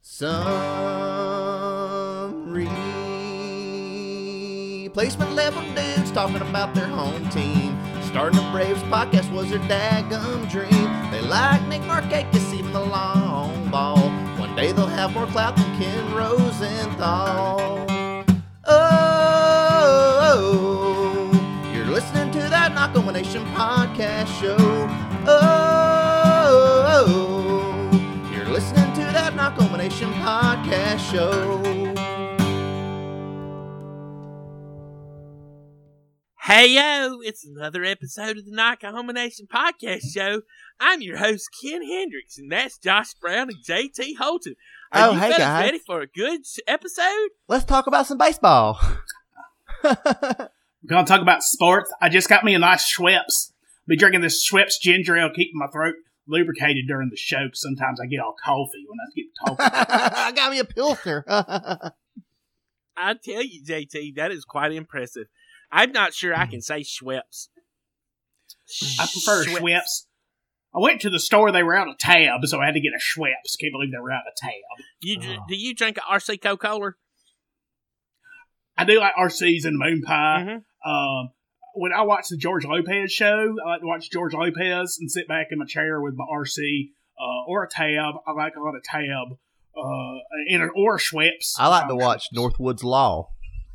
Some replacement level dudes talking about their home team. Starting a Braves podcast was their daggum dream. They like Nick Markakis, even the long ball. One day they'll have more clout than Ken Rosenthal. Oh, you're listening to that Knockover Nation podcast show. Oh, you're listening to that Knockover Nation podcast show. Hey yo, it's another episode of the Knockover Nation podcast show. I'm your host, Ken Hendricks, and that's Josh Brown and JT Holton. Are you fellas ready for a good episode? Let's talk about some baseball. We're going to talk about sports. I just got me a nice Schweppes. Be drinking this Schweppes ginger ale, keeping my throat lubricated during the show, because sometimes I get all coffee when I get talking. I got me a Pilsner. I tell you, JT, that is quite impressive. I'm not sure I can say Schweppes. I prefer Schweppes. I went to the store, they were out of tab, so I had to get a Schweppes. Can't believe they were out of tab. Do you drink a RC Coca-Cola? I do like RCs and Moon Pie. Mm-hmm. When I watch the George Lopez show, I like to watch George Lopez and sit back in my chair with my RC or a tab. I like a lot of tab or a Schweppes. I like to watch Northwood's Law.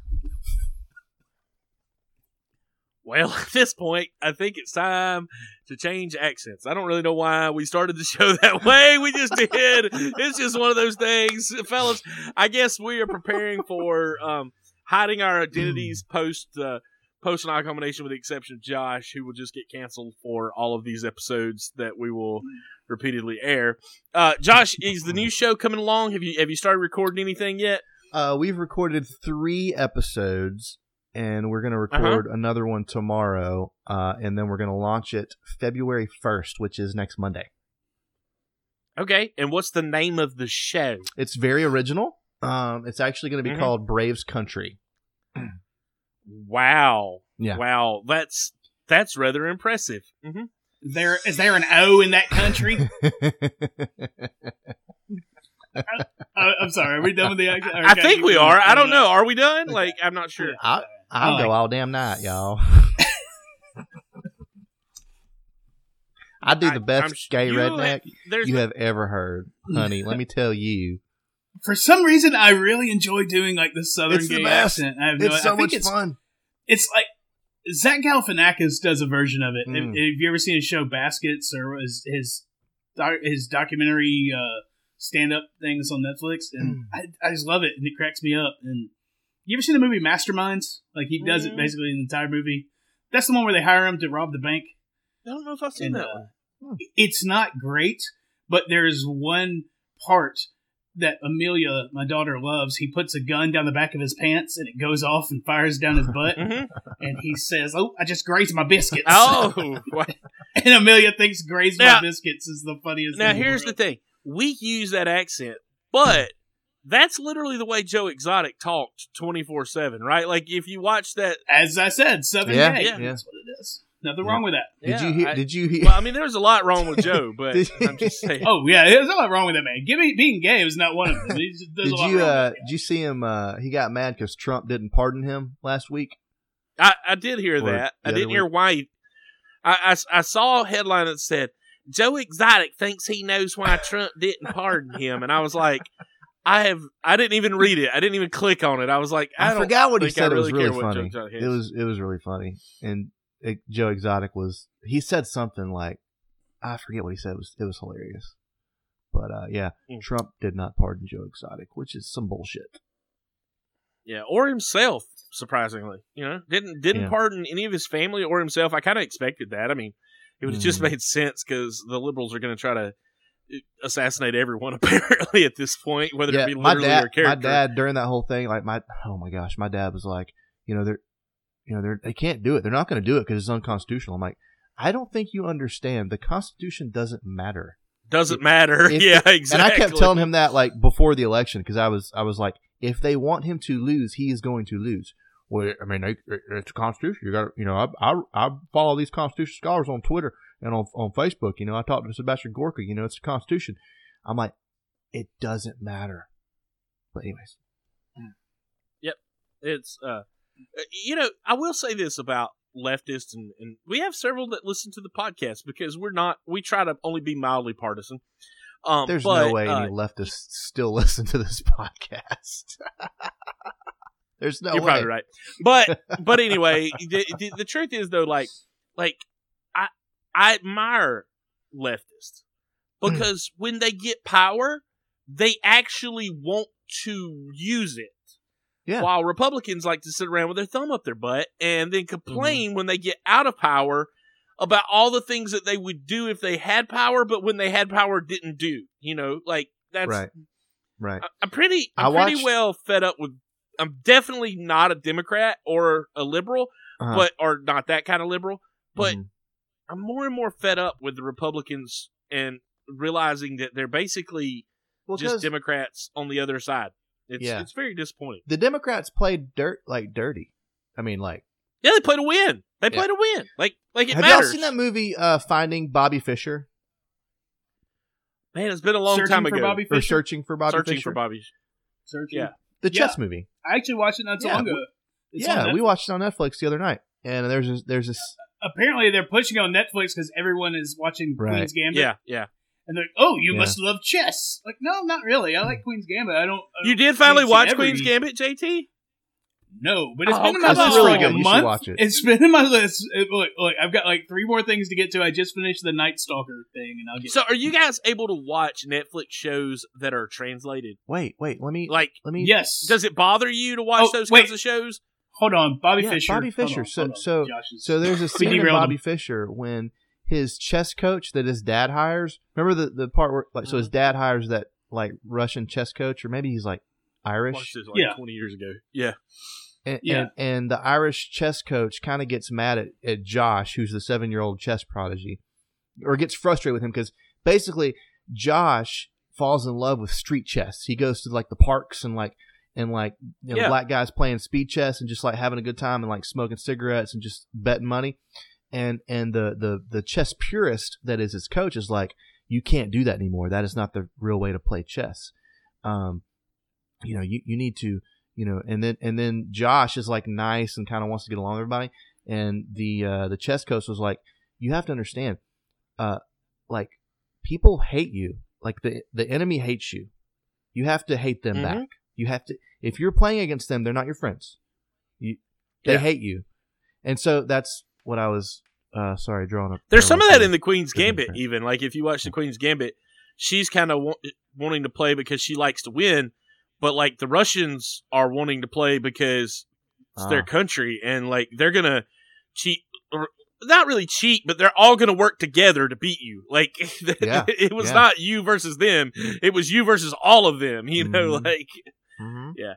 Well, at this point, I think it's time to change accents. I don't really know why we started the show that way. We just did. It's just one of those things. Fellas, I guess we are preparing for hiding our identities post an combination, with the exception of Josh, who will just get canceled for all of these episodes that we will repeatedly air. Josh, is the new show coming along? Have you started recording anything yet? We've recorded 3 episodes. And we're going to record another one tomorrow, and then we're going to launch it February 1st, which is next Monday. Okay, and what's the name of the show? It's very original. It's actually going to be called Braves Country. Wow. Yeah. Wow, that's rather impressive. Mm-hmm. Is there an O in that country? I'm sorry, are we done with the accent? I think we are. I don't know. Are we done? Like, I'm not sure. I'll go all damn night, y'all. I do the best gay redneck you have ever heard, honey. Let me tell you. For some reason, I really enjoy doing like the southern gay accent. It's so much fun. It's like Zach Galifianakis does a version of it. Have you ever seen his show Baskets or his documentary stand-up thing that's on Netflix? And I just love it, and it cracks me up. And you ever seen the movie Masterminds? Like, he does it basically in the entire movie. That's the one where they hire him to rob the bank. I don't know if I've seen that one. It's not great, but there's one part that Amelia, my daughter, loves. He puts a gun down the back of his pants, and it goes off and fires down his butt. And he says, "Oh, I just grazed my biscuits." Oh! And Amelia thinks grazed my biscuits is the funniest thing. Now, here's the thing. We use that accent, but that's literally the way Joe Exotic talked 24/7, right? Like, if you watch that, as I said, Southern gay. Yeah, that's what it is. Nothing wrong with that. Did you hear? Well, I mean, there's a lot wrong with Joe, but I'm just saying. Oh yeah, there's a lot wrong with that man. Being gay was not one of them. Did you see him? He got mad because Trump didn't pardon him last week. I did hear that. I didn't hear why. I saw a headline that said, Joe Exotic thinks he knows why Trump didn't pardon him, and I was like, I didn't even read it. I didn't even click on it. I was like, I forgot what he said. It was really funny. It was really funny. And Joe Exotic he said something like, I forget what he said. It was hilarious. But Trump did not pardon Joe Exotic, which is some bullshit. Yeah, or himself, surprisingly. Didn't pardon any of his family or himself. I kind of expected that. I mean, it would have just made sense because the liberals are going to try to assassinate everyone apparently at this point, whether it be literally or character. My dad, during that whole thing, like my dad was like, they can't do it. They're not going to do it because it's unconstitutional. I'm like, I don't think you understand. The Constitution doesn't matter. Yeah, exactly. And I kept telling him that like before the election because I was like, if they want him to lose, he is going to lose. Well, I mean, it's a Constitution. You got I follow these Constitution scholars on Twitter and on Facebook. I talked to Sebastian Gorka. It's the Constitution. I'm like, it doesn't matter. But anyways. Yep. It's, I will say this about leftists, and we have several that listen to the podcast because we try to only be mildly partisan. There's no way any leftists still listen to this podcast. There's no way. You're probably right. But anyway, the truth is though, like I admire leftists because when they get power, they actually want to use it. Yeah. While Republicans like to sit around with their thumb up their butt and then complain when they get out of power about all the things that they would do if they had power, but when they had power didn't do. Like that's right. I'm pretty well fed up with. I'm definitely not a Democrat or a liberal, or not that kind of liberal. But I'm more and more fed up with the Republicans and realizing that they're basically just Democrats on the other side. It's very disappointing. The Democrats played dirty. I mean, yeah, they played to win. They played to win. Like it have matters. y'all seen that movie, Finding Bobby Fischer? Man, it's been a long time ago. Or Searching for Bobby Fischer. Searching for Bobby. Searching. Yeah. The chess movie. I actually watched it not so long ago. We watched it on Netflix the other night, and there's this. Apparently, they're pushing it on Netflix because everyone is watching Queen's Gambit. Yeah. And they're like, "Oh, you must love chess." Like, no, not really. I like Queen's Gambit. I don't you did finally watch Queen's Gambit, JT? No, but it's been in my list really for like good. a You month. should watch it. It's been in my list. Look, I've got like 3 more things to get to. I just finished the Night Stalker thing, and I'll get. So, are you guys able to watch Netflix shows that are translated? Wait. Let me. Yes. Does it bother you to watch those kinds of shows? Hold on, Bobby Fischer. Bobby Fischer. Hold on. So there's a scene in Bobby Fischer when his chess coach that his dad hires. Remember the part where so his dad hires that Russian chess coach, or maybe he's Irish. Watched this 20 years ago. Yeah. And the Irish chess coach kind of gets mad at Josh, who's the 7-year-old chess prodigy, or gets frustrated with him because basically Josh falls in love with street chess. He goes to the parks and black guys playing speed chess and just having a good time and smoking cigarettes and just betting money. And the chess purist that is his coach is you can't do that anymore. That is not the real way to play chess. You need to. And then Josh is nice and kind of wants to get along with everybody. And the chess coach was you have to understand, people hate you. The enemy hates you. You have to hate them back. You have to. If you're playing against them, they're not your friends. They hate you. And so that's what I was. Drawing up. There's some of that in the Queen's Gambit. Even if you watch the Queen's Gambit, she's kind of wanting to play because she likes to win. But the Russians are wanting to play because it's their country, and they're gonna cheat, or not really cheat, but they're all gonna work together to beat you. It was not you versus them; it was you versus all of them. Yeah.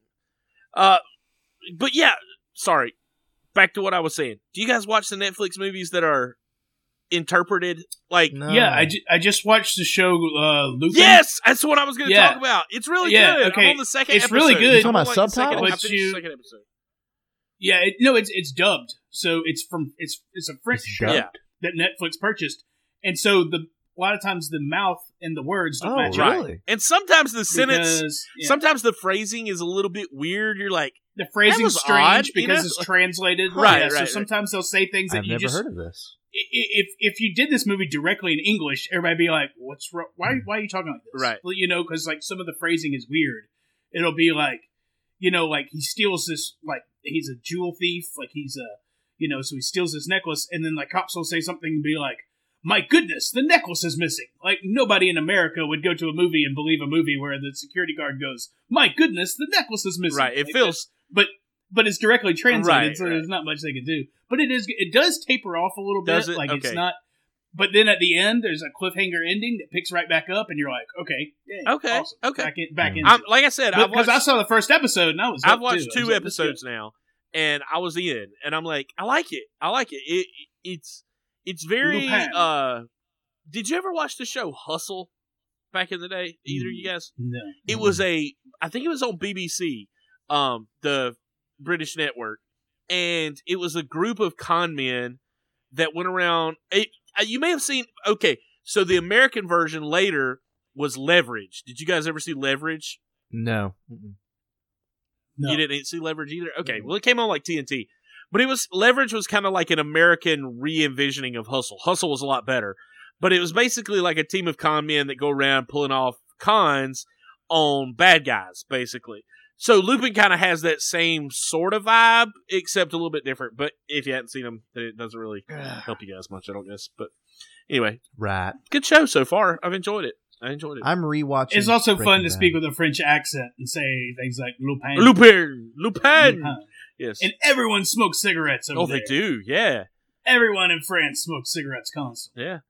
But yeah, sorry. Back to what I was saying. Do you guys watch the Netflix movies that are interpreted? No. Yeah, I just watched the show Lupin. Yes, that's what I was going to talk about. It's really good. Okay. I'm on the second it's episode. Really good. You talking about subtitles? I finished the second episode. Yeah, it's dubbed. So it's a French show that Netflix purchased, and so a lot of times the mouth and the words don't match up. Really? And sometimes the sentence, sometimes the phrasing is a little bit weird. You're the phrasing's strange odd, because it's translated. Right. So sometimes they'll say things that I've never heard of this. If you did this movie directly in English, everybody'd be like, "What's wrong? Why are you talking like this?" Right. Because some of the phrasing is weird. It'll be he steals this, he's a jewel thief, he's a, so he steals this necklace, and then cops will say something and be like, "My goodness, the necklace is missing." Nobody in America would go to a movie and believe a movie where the security guard goes, "My goodness, the necklace is missing." Right. It feels, but it's directly translated, so there's not much they can do. But it does taper off a little bit. Does it? It's not. But then at the end, there's a cliffhanger ending that picks right back up, and you're like, okay, awesome. Okay. Back into like I said, because I saw the first episode and I was. I've watched 2 episodes now, and I was in, and I'm like, I like it. It's very. Did you ever watch the show Hustle back in the day? Either of you guys? No. It was I think it was on BBC, the British network, and it was a group of con men that went around. You may have seen. Okay, so the American version later was Leverage. Did you guys ever see Leverage? No. Mm-mm. No. You didn't see Leverage either? Okay, well, it came on like TNT. But Leverage was kind of like an American re-envisioning of Hustle. Hustle was a lot better. But it was basically like a team of con men that go around pulling off cons on bad guys, basically. So Lupin kind of has that same sort of vibe, except a little bit different. But if you hadn't seen him, then it doesn't really help you guys much, I don't guess. But anyway, Right. good show so far. I've enjoyed it. I'm rewatching. It's also Breaking fun to Bad. speak with a French accent and say things like Lupin. Lupin! Lupin. Yes. And everyone smokes cigarettes over there. They do, yeah. Everyone in France smokes cigarettes constantly. Yeah.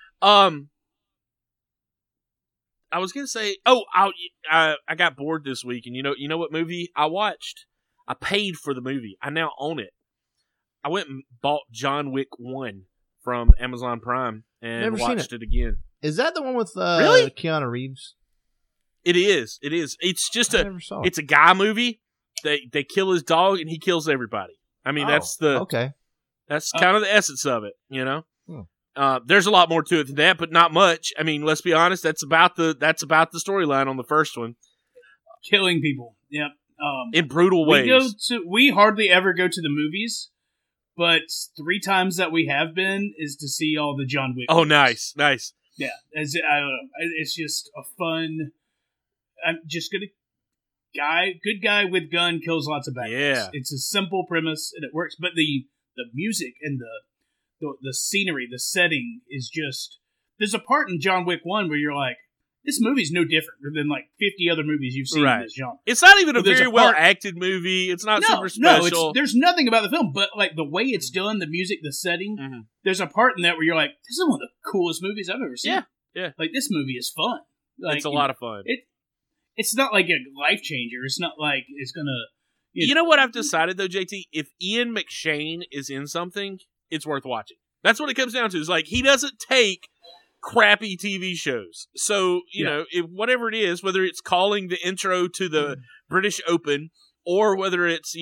I was gonna say, I got bored this week, and you know what movie I watched? I paid for the movie. I now own it. I went and bought John Wick 1 from Amazon Prime and Never seen watched it again. Is that the one with Really? Keanu Reeves? It is. It's just I never saw it. it's a guy movie. They kill his dog and he kills everybody. I mean, that's okay. That's kind of the essence of it, you know. Hmm. There's a lot more to it than that, but not much. I mean, let's be honest. That's about the storyline on the first one. Killing people. Yep. In brutal ways. We hardly ever go to the movies, but 3 times that we have been is to see all the John Wick. Oh, movies. nice. Yeah, I don't know. It's just a fun. I'm just gonna good guy with gun kills lots of bad guys. Yeah. It's a simple premise and it works, but the music and the scenery, the setting is just. There's a part in John Wick 1 where you're like, this movie's no different than like 50 other movies you've seen in this genre. It's not even a There's very a part- well acted movie. It's not super special. There's nothing about the film, but like the way it's done, the music, the setting. Mm-hmm. There's a part in that where you're like, this is one of the coolest movies I've ever seen. Yeah. Like this movie is fun. Like, It's a lot of fun. It's not like a life changer. It's not like it's gonna. You know what I've decided though, JT? If Ian McShane is in something, it's worth watching. That's what it comes down to. Is like he doesn't take crappy TV shows. So, you know, whatever it is, whether it's calling the intro to the British Open or whether it's,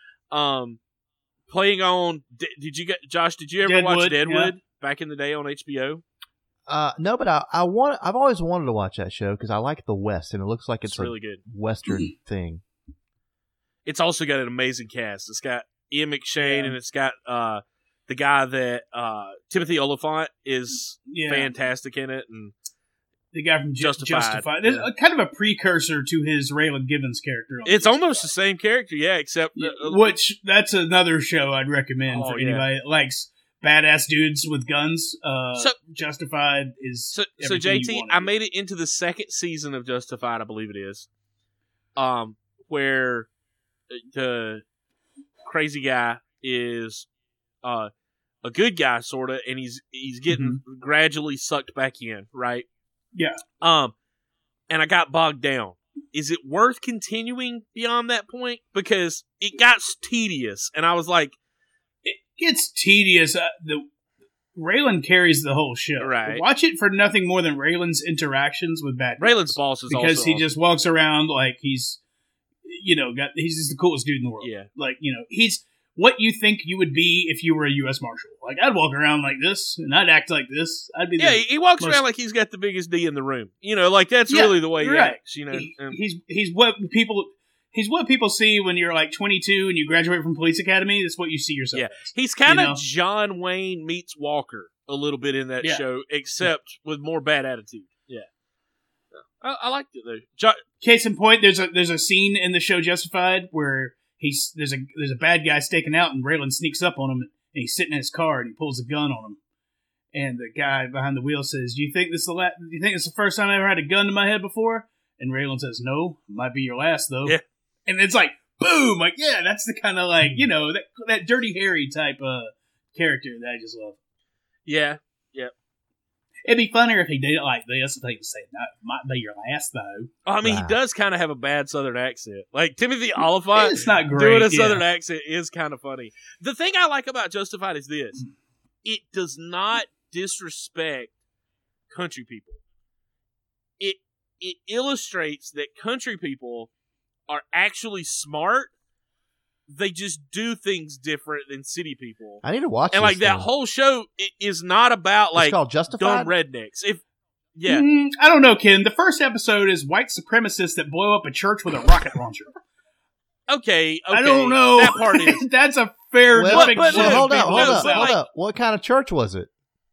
playing on Josh, did you ever watch Deadwood back in the day on HBO? No, but I've always wanted to watch that show because I like the West and it looks like it's really good Western thing. It's also got an amazing cast. It's got Ian McShane and it's got the guy that Timothy Olyphant is fantastic in it, and the guy from Justified. Yeah. Kind of a precursor to his Raylan Givens character. It's almost the same character, except which that's another show I'd recommend for anybody that likes badass dudes with guns. Justified is so JT. I made it into the 2nd season of Justified, I believe it is, where the crazy guy is a good guy, sort of, and he's getting gradually sucked back in, right? Yeah. And I got bogged down. Is it worth continuing beyond that point? Because it got tedious, and I was like, it gets tedious. Raylan carries the whole show. Right. Watch it for nothing more than Raylan's interactions with bad guys. Raylan's boss is because also he awesome. just walks around like he's just the coolest dude in the world. Yeah. Like, he's what you think you would be if you were a U.S. Marshal. Like, I'd walk around like this, and I'd act like this. I'd be he walks around like he's got the biggest D in the room. Like that's really the way he acts. He's what people see when you're like 22 and you graduate from police academy. That's what you see yourself as. He's kind of John Wayne meets Walker a little bit in that show, except with more bad attitude. Yeah. I liked it though. Case in point, there's a scene in the show Justified where there's a bad guy staking out, and Raylan sneaks up on him, and he's sitting in his car, and he pulls a gun on him. And the guy behind the wheel says, "Do you think this is the first time I ever had a gun to my head before?" And Raylan says, "No, it might be your last though." Yeah. And it's like, boom! Like, yeah, that's the kind of like that Dirty Harry type of character that I just love. Yeah. It'd be funnier if he did it like this. If he would say, "No, it might be your last though." I mean, he does kind of have a bad Southern accent. Like Timothy Olyphant, it's not great. Doing a Southern accent is kind of funny. The thing I like about Justified is this: it does not disrespect country people. It illustrates that country people are actually smart. They just do things different than city people. I need to watch and this like that whole show is not about like it's called Justified? dumb rednecks. Yeah. I don't know, Ken. The first episode is white supremacists that blow up a church with a rocket launcher. Okay. I don't know. That part is. That's a fair depiction. Hold of people. up. What kind of church was it?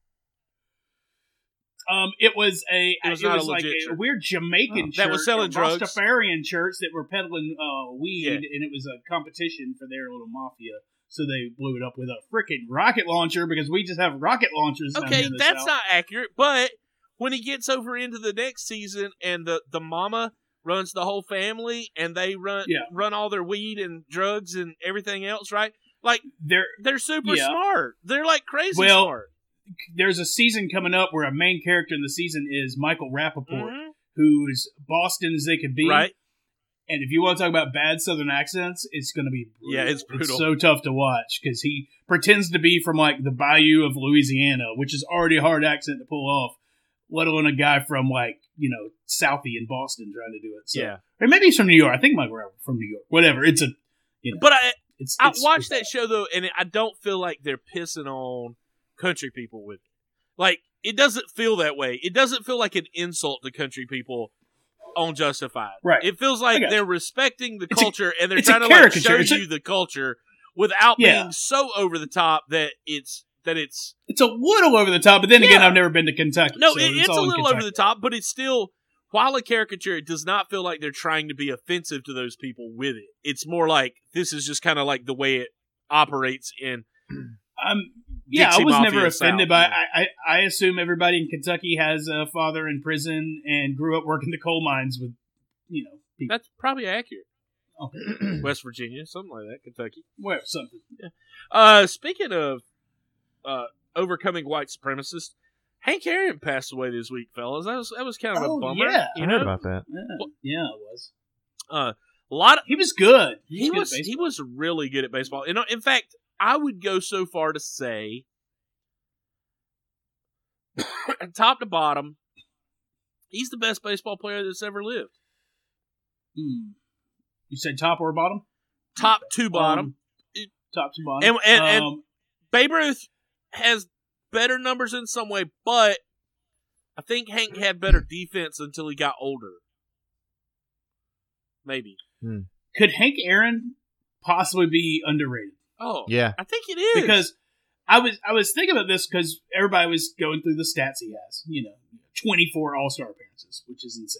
It was not a like legit a church. weird Jamaican church That was selling a drugs. Rastafarian church that were peddling weed, Yeah. and it was a competition for their little mafia. So they blew it up with a freaking rocket launcher because we just have rocket launchers. down Okay, here in the that's South. not accurate. But when he gets over into the next season and the mama runs the whole family and they run all their weed and drugs and everything else, right? Like they're super smart. They're like crazy smart. There's a season coming up where a main character in the season is Michael Rappaport, who's Boston as they could be. Right. And if you want to talk about bad Southern accents, it's going to be brutal. Yeah, it's brutal. It's so tough to watch because he pretends to be from like the Bayou of Louisiana, which is already a hard accent to pull off, let alone a guy from like, Southie in Boston trying to do it. So, yeah. Or maybe he's from New York. I think Michael Rappaport from New York. Whatever. It's a, But it's I watched that show though, and I don't feel like they're pissing on country people with it. Like, it doesn't feel that way. It doesn't feel like an insult to country people on Justified. Right. It feels like they're respecting the culture and they're it's trying a to like caricature. show you the culture without being so over the top that it's It's a little over the top, but then again, I've never been to Kentucky. No, so it's all a in little Kentucky. over the top, but it's still, while a caricature, it does not feel like they're trying to be offensive to those people with it. It's more like this is just kind of like the way it operates in. Yeah, I Dixie was Mafia never offended South, by. I assume everybody in Kentucky has a father in prison and grew up working the coal mines with, people. That's probably accurate. Okay. West Virginia, something like that, Kentucky. Well, something. Speaking of overcoming white supremacists, Hank Aaron passed away this week, fellas. That was kind of a bummer. Yeah. I heard about that. Yeah, it was. A lot. He was good. He was really good at baseball. In fact, I would go so far to say, top to bottom, he's the best baseball player that's ever lived. You said top or bottom? Top to bottom. Top to bottom. And Babe Ruth has better numbers in some way, but I think Hank had better defense until he got older. Maybe. Could Hank Aaron possibly be underrated? Oh, yeah. I think it is. Because I was thinking about this because everybody was going through the stats he has. 24 All-Star appearances, which is insane.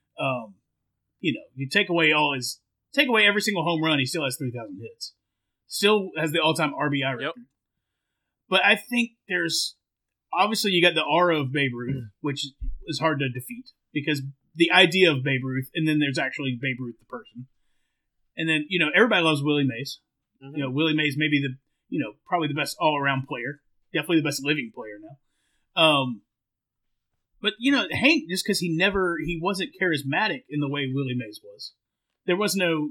You take away every single home run, he still has 3,000 hits. Still has the all-time RBI record. Yep. But I think there's obviously you got the aura of Babe Ruth, which is hard to defeat because the idea of Babe Ruth, and then there's actually Babe Ruth the person, and then everybody loves Willie Mays. Mm-hmm. Willie Mays may be the probably the best all-around player, definitely the best living player now. But Hank, just because he wasn't charismatic in the way Willie Mays was. There was no,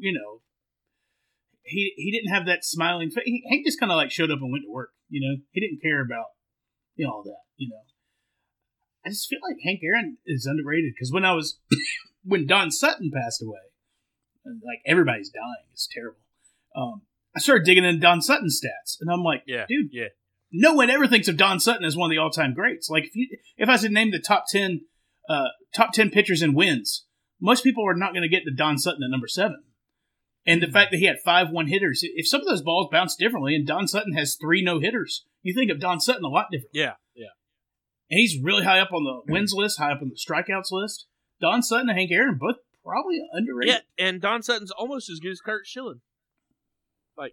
he didn't have that smiling face. Hank just kind of like showed up and went to work. He didn't care about all that. I just feel like Hank Aaron is underrated because when Don Sutton passed away, like everybody's dying. It's terrible. I started digging into Don Sutton's stats, and I'm like, dude, no one ever thinks of Don Sutton as one of the all-time greats. Like if I said name the top 10 pitchers in wins, most people are not going to get to Don Sutton at number 7. And the fact that he had 5 1-hitters, if some of those balls bounce differently, and Don Sutton has 3 no-hitters, you think of Don Sutton a lot differently. Yeah. And he's really high up on the wins list, high up on the strikeouts list. Don Sutton and Hank Aaron both probably underrated. Yeah, and Don Sutton's almost as good as Kurt Schilling. Like,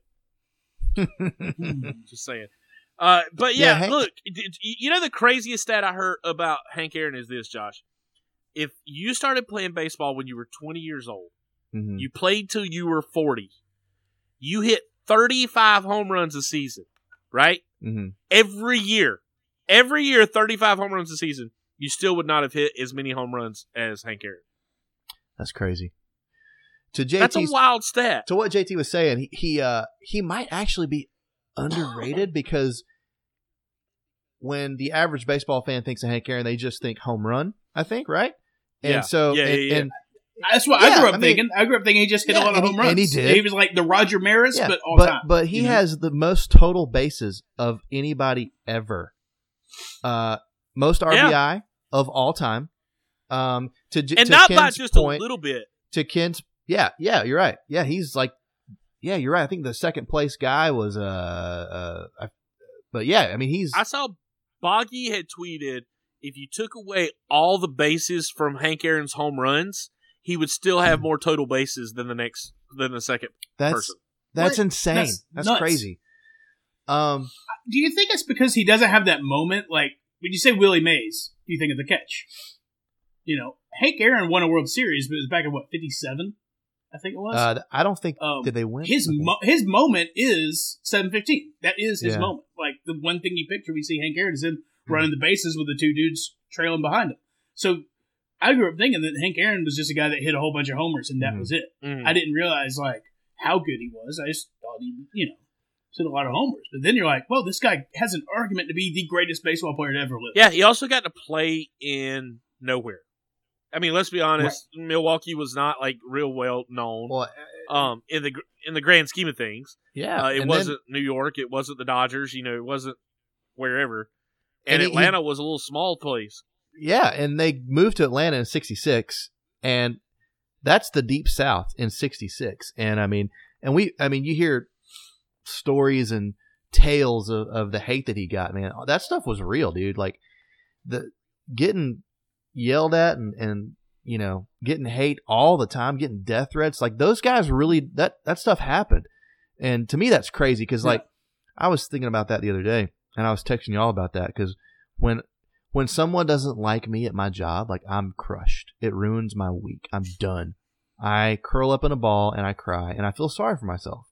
just saying. But yeah, look, the craziest stat I heard about Hank Aaron is this, Josh. If you started playing baseball when you were 20 years old, you played till you were 40, you hit 35 home runs a season, right? Mm-hmm. Every year, 35 home runs a season, you still would not have hit as many home runs as Hank Aaron. That's crazy. That's a wild stat. To what JT was saying, he might actually be underrated because when the average baseball fan thinks of Hank Aaron, they just think home run, I think, right? And and that's what I grew up thinking. I grew up thinking he just hit a lot of home runs. And he did. He was like the Roger Maris, but all time. But he has the most total bases of anybody ever. Most RBI, of all time. And to not Ken's by just point, a little bit. To Ken's, yeah, you're right. Yeah, he's like, yeah, you're right. I think the second place guy was but yeah, I mean he's. I saw Boggy had tweeted if you took away all the bases from Hank Aaron's home runs, he would still have more total bases than the second person. That's What? insane. That's nuts. crazy. Do you think it's because he doesn't have that moment? Like when you say Willie Mays, you think of the catch. You know, Hank Aaron won a World Series, but it was back in what, 57? I think it was. I don't think did they win? His moment is 7-15. That is his Yeah. moment. Like the one thing you picture, we see Hank Aaron is him running the bases with the two dudes trailing behind him. So I grew up thinking that Hank Aaron was just a guy that hit a whole bunch of homers and that was it. Mhm. I didn't realize like how good he was. I just thought he, hit a lot of homers. But then you're like, well, this guy has an argument to be the greatest baseball player to ever live. Yeah, he also got to play in nowhere. I mean, let's be honest. Right. Milwaukee was not like real well known. Well, in the grand scheme of things, yeah, it wasn't New York. It wasn't the Dodgers. It wasn't wherever. And Atlanta was a little small place. Yeah, and they moved to Atlanta in '66, and that's the Deep South in '66. And you hear stories and tales of the hate that he got. Man, that stuff was real, dude. Like the getting yelled at and getting hate all the time, getting death threats. Like those guys really that stuff happened. And to me that's crazy because like I was thinking about that the other day and I was texting y'all about that because when someone doesn't like me at my job, like I'm crushed. It ruins my week. I'm done. I curl up in a ball and I cry and I feel sorry for myself.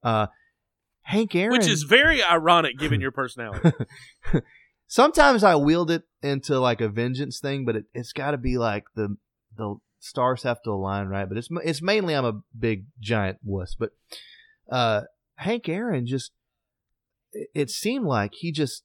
Hank Aaron, which is very ironic given your personality. Sometimes I wield it into like a vengeance thing, but it's got to be like the stars have to align, right? But it's mainly I'm a big giant wuss. But Hank Aaron it seemed like he just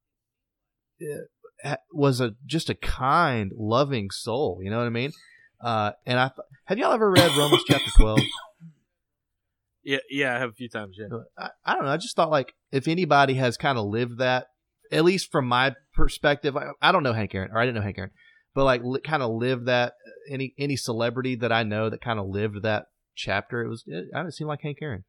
was just a kind, loving soul. You know what I mean? And have y'all ever read Romans chapter 12? Yeah, I have a few times. Yeah, I don't know. I just thought like if anybody has kind of lived that. At least from my perspective, I don't know Hank Aaron, or I didn't know Hank Aaron, but like kind of lived that. Any celebrity that I know that kind of lived that chapter, I didn't seem like Hank Aaron.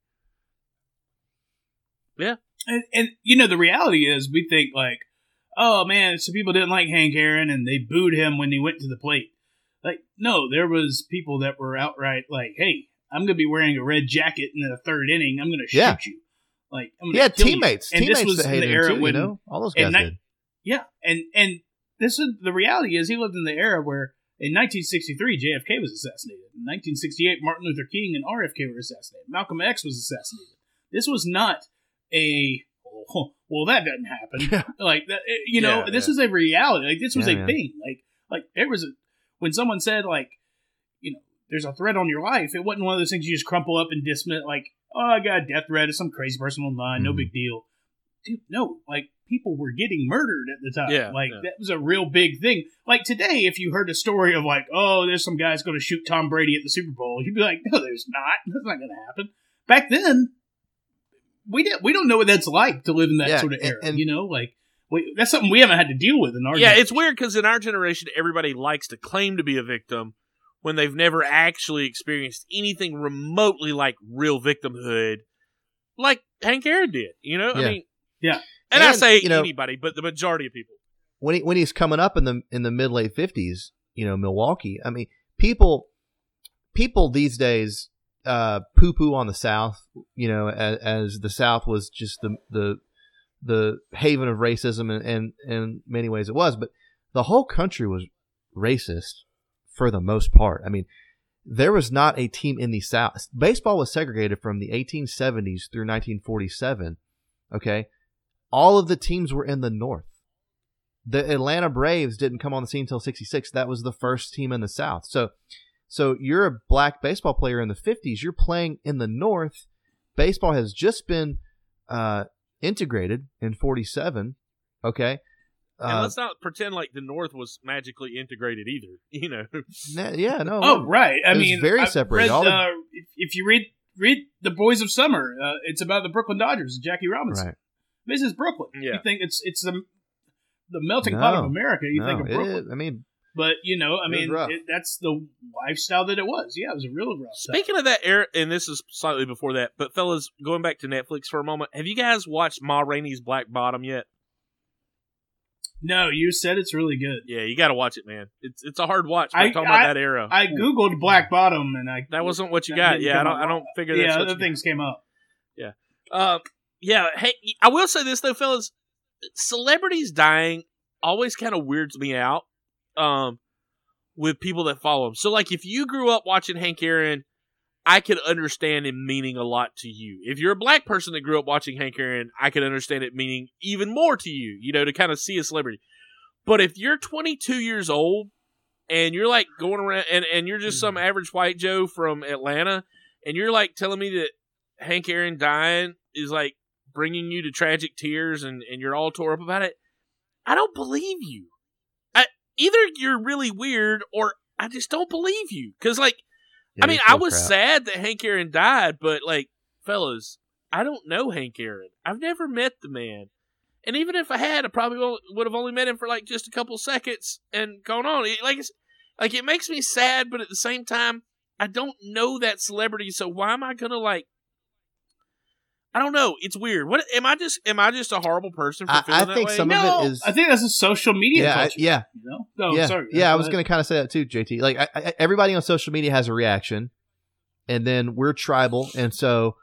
Yeah, and the reality is, we think like, oh man, some people didn't like Hank Aaron and they booed him when he went to the plate. Like, no, there was people that were outright like, hey, I'm gonna be wearing a red jacket in the third inning. I'm gonna shoot you. Like, he had teammates. And teammates this was that hated in the era him too, when all those guys did. Yeah, and this is the reality is he lived in the era where in 1963 JFK was assassinated. In 1968 Martin Luther King and RFK were assassinated. Malcolm X was assassinated. This was not well that doesn't happen. Like that, this is a reality. Like this was a thing. Like there was when someone said like there's a threat on your life. It wasn't one of those things you just crumple up and dismiss like. Oh, I got a death threat of some crazy person online. No big deal. Dude, no. Like, people were getting murdered at the time. Yeah, that was a real big thing. Like, today, if you heard a story of, like, oh, there's some guy's going to shoot Tom Brady at the Super Bowl, you'd be like, no, there's not. That's not going to happen. Back then, we don't know what that's like to live in that sort of era. And that's something we haven't had to deal with in our generation. It's weird because in our generation, everybody likes to claim to be a victim when they've never actually experienced anything remotely like real victimhood, like Hank Aaron did. I mean, yeah. And I say anybody, but the majority of people. When he's coming up in the mid late 50s, Milwaukee. I mean, people these days poo poo on the South. As the South was just the haven of racism, and in many ways it was, but the whole country was racist. For the most part. I mean, there was not a team in the South. Baseball was segregated from the 1870s through 1947. Okay? All of the teams were in the North. The Atlanta Braves didn't come on the scene until 66. That was the first team in the South. So you're a black baseball player in the 50s. You're playing in the North. Baseball has just been integrated in 47. Okay? And let's not pretend like the North was magically integrated either. Yeah, no. Oh, right. I mean, it's very separated. If you read The Boys of Summer, it's about the Brooklyn Dodgers and Jackie Robinson. Right. This is Brooklyn. Yeah. You think it's the melting pot of America. You think of Brooklyn. I mean, but that's the lifestyle that it was. Yeah, it was a real rough. Speaking of that era, and this is slightly before that, but fellas, going back to Netflix for a moment, have you guys watched Ma Rainey's Black Bottom yet? No, you said it's really good. Yeah, you got to watch it, man. It's a hard watch. Talking about that era. I googled Black Bottom, and that wasn't what you got. Yeah, I don't figure that's what other things came up. Yeah. Yeah. Hey, I will say this though, fellas. Celebrities dying always kind of weirds me out. With people that follow him. So, like, if you grew up watching Hank Aaron, I could understand him meaning a lot to you. If you're a black person that grew up watching Hank Aaron, I could understand it meaning even more to you, to kind of see a celebrity. But if you're 22 years old and you're like going around and you're just some average white Joe from Atlanta and you're like telling me that Hank Aaron dying is like bringing you to tragic tears and you're all tore up about it, I don't believe you. Either you're really weird or I just don't believe you. Because, like, I was sad that Hank Aaron died, but, like, fellas, I don't know Hank Aaron. I've never met the man. And even if I had, I probably would have only met him for, like, just a couple seconds and gone on. It makes me sad, but at the same time, I don't know that celebrity, so why am I going to, like, I don't know. It's weird. What am I just a horrible person for feeling that way? I think some of it is. I think that's a social media culture. Yeah. Sorry. Yeah, I was going to kind of say that too, JT. Like, everybody on social media has a reaction, and then we're tribal, and so,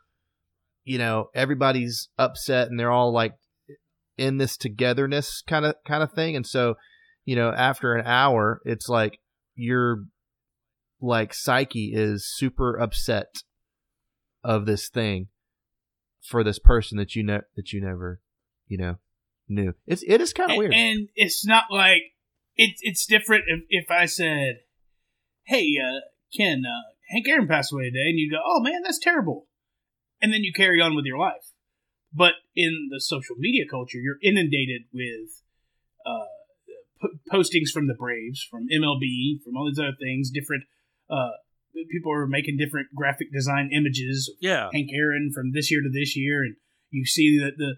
everybody's upset, and they're all like in this togetherness kind of thing, and so, after an hour, it's like your like psyche is super upset of this thing. For this person that you never knew. It is kind of weird, and it's not like it's different if I said, "Hey, Ken, Hank Aaron passed away today," and you go, "Oh man, that's terrible," and then you carry on with your life. But in the social media culture, you're inundated with postings from the Braves, from MLB, from all these other things, different. People are making different graphic design images of Hank Aaron from this year to this year, and you see that the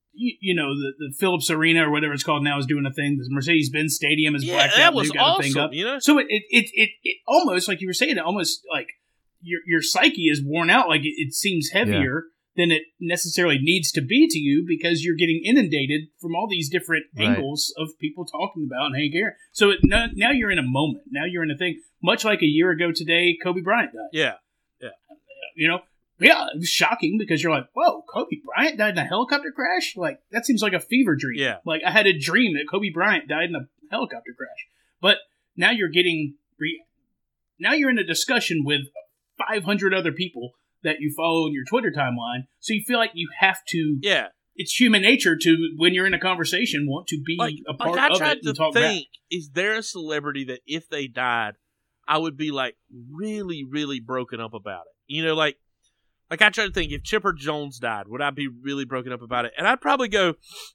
Phillips Arena or whatever it's called now is doing a thing. The Mercedes-Benz Stadium is blacked out. That was awesome. So it almost, like you were saying, it almost like your psyche is worn out. Like it seems heavier than it necessarily needs to be to you because you're getting inundated from all these different angles of people talking about Hank Aaron. So now you're in a moment. Now you're in a thing. Much like a year ago today, Kobe Bryant died. Yeah. It was shocking because you're like, whoa, Kobe Bryant died in a helicopter crash? Like, that seems like a fever dream. Yeah. Like, I had a dream that Kobe Bryant died in a helicopter crash. But now you're now you're in a discussion with 500 other people that you follow in your Twitter timeline, so you feel like you have to... Yeah. It's human nature to, when you're in a conversation, want to be a part of it and talk back. Is there a celebrity that if they died, I would be like really, really broken up about it? Like I try to think, if Chipper Jones died, would I be really broken up about it? And I'd probably go,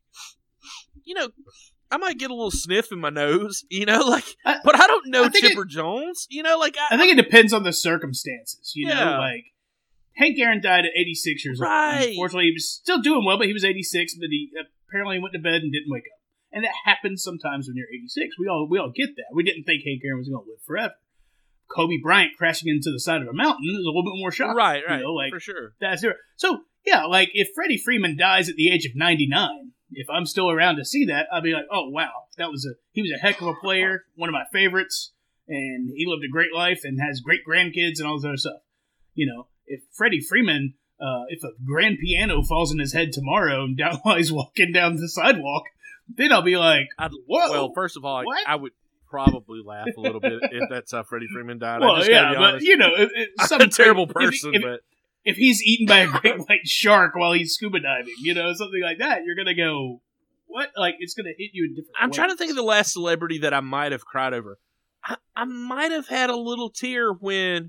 I might get a little sniff in my nose, but I don't know Chipper Jones, I think it depends on the circumstances, like Hank Aaron died at 86 years old. Unfortunately, he was still doing well, but he was 86, but he apparently went to bed and didn't wake up. And that happens sometimes when you're 86. We all get that. We didn't think Hank Aaron was going to live forever. Kobe Bryant crashing into the side of a mountain is a little bit more shocking. Right, for sure. That's it. So, yeah, like, if Freddie Freeman dies at the age of 99, if I'm still around to see that, I'll be like, oh, wow, he was a heck of a player, one of my favorites, and he lived a great life and has great grandkids and all this other stuff. If Freddie Freeman, if a grand piano falls in his head tomorrow and while he's walking down the sidewalk, then I'll be like, whoa. Well, first of all, I would probably laugh a little bit if that's how Freddie Freeman died. Well, but I'm a terrible person. But if he's eaten by a great white shark while he's scuba diving, something like that, you're gonna go, what? Like, it's gonna hit you in different ways. I'm trying to think of the last celebrity that I might have cried over. I might have had a little tear when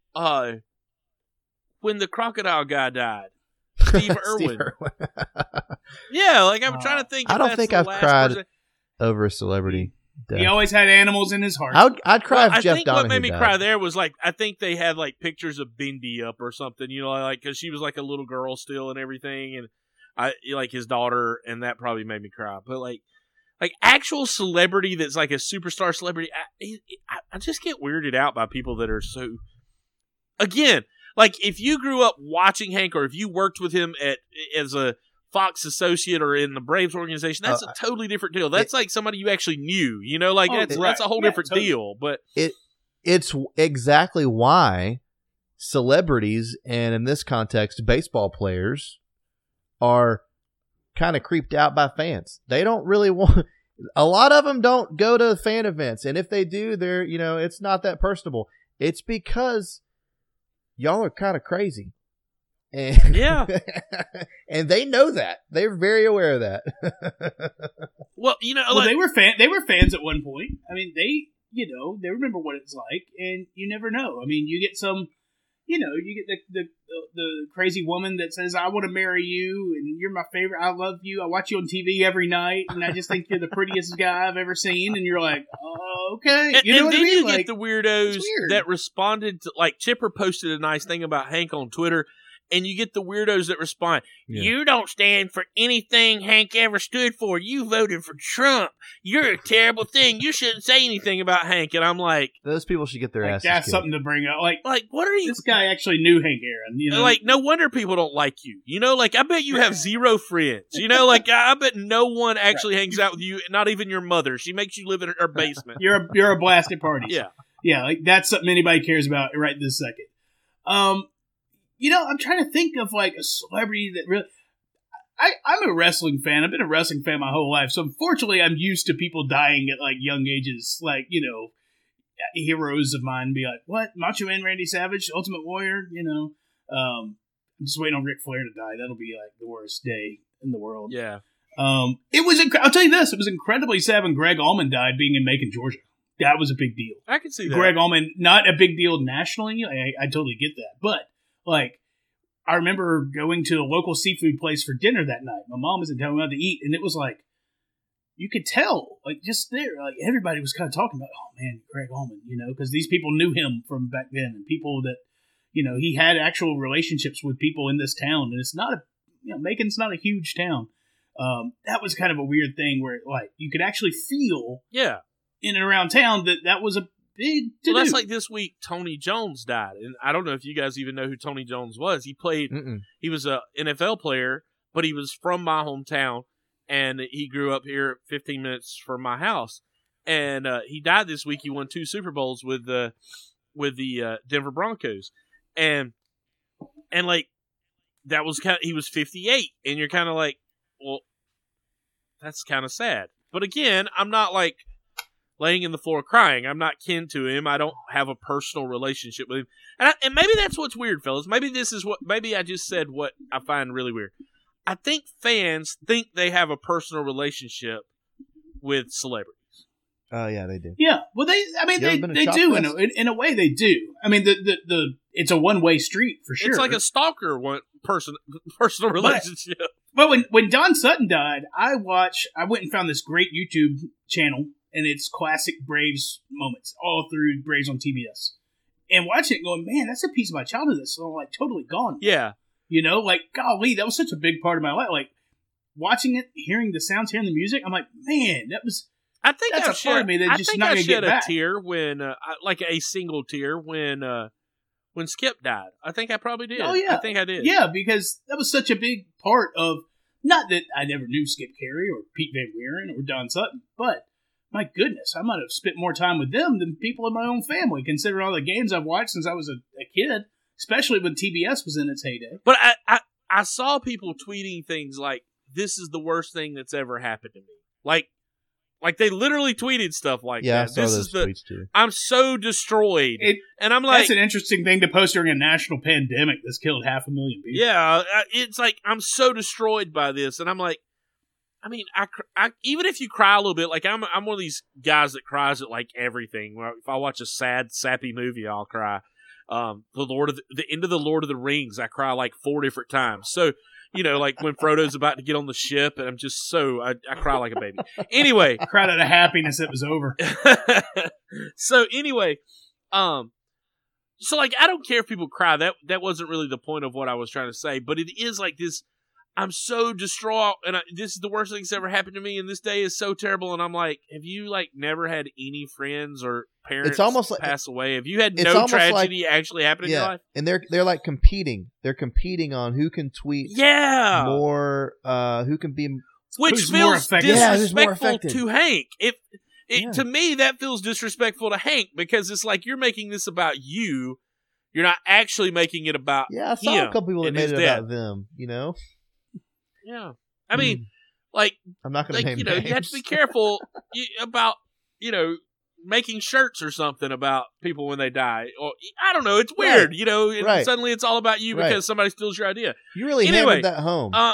the crocodile guy died. Steve Irwin. Yeah, like I'm trying to think. I don't think I've cried over a celebrity death. He always had animals in his heart. I'd cry if Jeff Donahue died. I think what made me cry there was like, I think they had like pictures of Bindi up or something, like because she was like a little girl still and everything, and I like his daughter, and that probably made me cry. But like like actual celebrity that's like a superstar celebrity. I just get weirded out by people that are so. Again, like if you grew up watching Hank, or if you worked with him as a Fox associate or in the Braves organization, that's a totally different deal. That's like somebody you actually knew. You know, like that's a whole different deal. But it's exactly why celebrities, and in this context, baseball players, are kind of creeped out by fans. They don't really want. A lot of them don't go to fan events, and if they do, they're it's not that personable. It's because y'all are kind of crazy, and yeah, and they know that. They're very aware of that. Well, they were fans at one point. I mean, they remember what it's like, and you never know. I mean, you get some. You get the crazy woman that says, "I want to marry you, and you're my favorite. I love you. I watch you on TV every night, and I just think you're the prettiest guy I've ever seen." And you're like, "Oh, okay." And what then I mean? you get the weirdos that responded to, like Chipper posted a nice thing about Hank on Twitter, and you get the weirdos that respond, "You don't stand for anything Hank ever stood for. You voted for Trump. You're a terrible thing. You shouldn't say anything about Hank." And I'm like, those people should get their asses That's kicked. something to bring up. Like what are you? This guy actually knew Hank Aaron. Like, no wonder people don't like you. Like, I bet you have zero friends. Like, I bet no one actually hangs out with you. Not even your mother. She makes you live in her basement. You're a blast at parties. Yeah. Like that's something anybody cares about right this second. I'm trying to think of like a celebrity that really. I'm a wrestling fan. I've been a wrestling fan my whole life, so unfortunately, I'm used to people dying at like young ages. Like heroes of mine be like, "What? Macho Man Randy Savage, Ultimate Warrior?" I'm just waiting on Ric Flair to die. That'll be like the worst day in the world. Yeah. It was. I'll tell you this. It was incredibly sad when Greg Allman died, being in Macon, Georgia. That was a big deal. I can see that. Greg Allman, not a big deal nationally. I totally get that, but like. I remember going to a local seafood place for dinner that night. My mom was in town, we had to eat, and it was like, you could tell, like, just there, like, everybody was kind of talking about, "Oh, man, Greg Allman," because these people knew him from back then, and people that, he had actual relationships with people in this town, and it's not Macon's not a huge town. That was kind of a weird thing where, like, you could actually feel in and around town that was a big to-do. Well, that's like this week, Tony Jones died. And I don't know if you guys even know who Tony Jones was. He played, he was an NFL player, but he was from my hometown, and he grew up here 15 minutes from my house. And he died this week. He won 2 Super Bowls with the Denver Broncos. And like, that was he was 58. And you're kind of like, well, that's kind of sad. But again, I'm not like, laying in the floor crying. I'm not kin to him. I don't have a personal relationship with him. And maybe that's what's weird, fellas. Maybe I just said what I find really weird. I think fans think they have a personal relationship with celebrities. Oh, yeah, they do. Yeah. Well, they do. In a way, they do. I mean, it's a one-way street for sure. It's like a stalker personal relationship. But when Don Sutton died, I went and found this great YouTube channel, and it's classic Braves moments all through Braves on TBS. And watching it going, man, that's a piece of my childhood that's like totally gone. Yeah. Like, golly, that was such a big part of my life. Like, watching it, hearing the sounds, hearing the music, I'm like, man, that was... I think that's a part of me that's just not going to get back. I tear when, like a single tear when Skip died. I think I probably did. Oh, yeah. I think I did. Yeah, because that was such a big part of, not that I never knew Skip Carey or Pete Van Wieren or Don Sutton, but my goodness, I might have spent more time with them than people in my own family, considering all the games I've watched since I was a kid, especially when TBS was in its heyday. But I saw people tweeting things like, "This is the worst thing that's ever happened to me." Like they literally tweeted stuff like that. I saw those tweets too. I'm so destroyed. And I'm like... That's an interesting thing to post during a national pandemic that's killed 500,000 people. Yeah, it's like, I'm so destroyed by this. And I'm like, I mean, I even if you cry a little bit, like I'm one of these guys that cries at like everything. If I watch a sad, sappy movie, I'll cry. The end of the Lord of the Rings, I cry like 4 different times. So, like when Frodo's about to get on the ship, and I'm just so I cry like a baby. Anyway, I cried out of happiness it was over. So anyway, so like I don't care if people cry. That wasn't really the point of what I was trying to say, but it is like this. I'm so distraught, and this is the worst thing that's ever happened to me, and this day is so terrible. And I'm like, have you like never had any friends or parents It's almost like pass away? Have you had it's no almost tragedy actually happen in your life? And they're like competing. They're competing on who can tweet more, who can be, which who's more feels effective. who's more disrespectful effective. to Hank. To me, that feels disrespectful to Hank because it's like you're making this about you. You're not actually making it about I saw him a couple people that and made his it death. about them. You know, I mean, like I'm not going to name you names. have to be careful about making shirts or something about people when they die. Or I don't know, it's weird, and Right. suddenly it's all about you because somebody steals your idea. You really hammered that home. I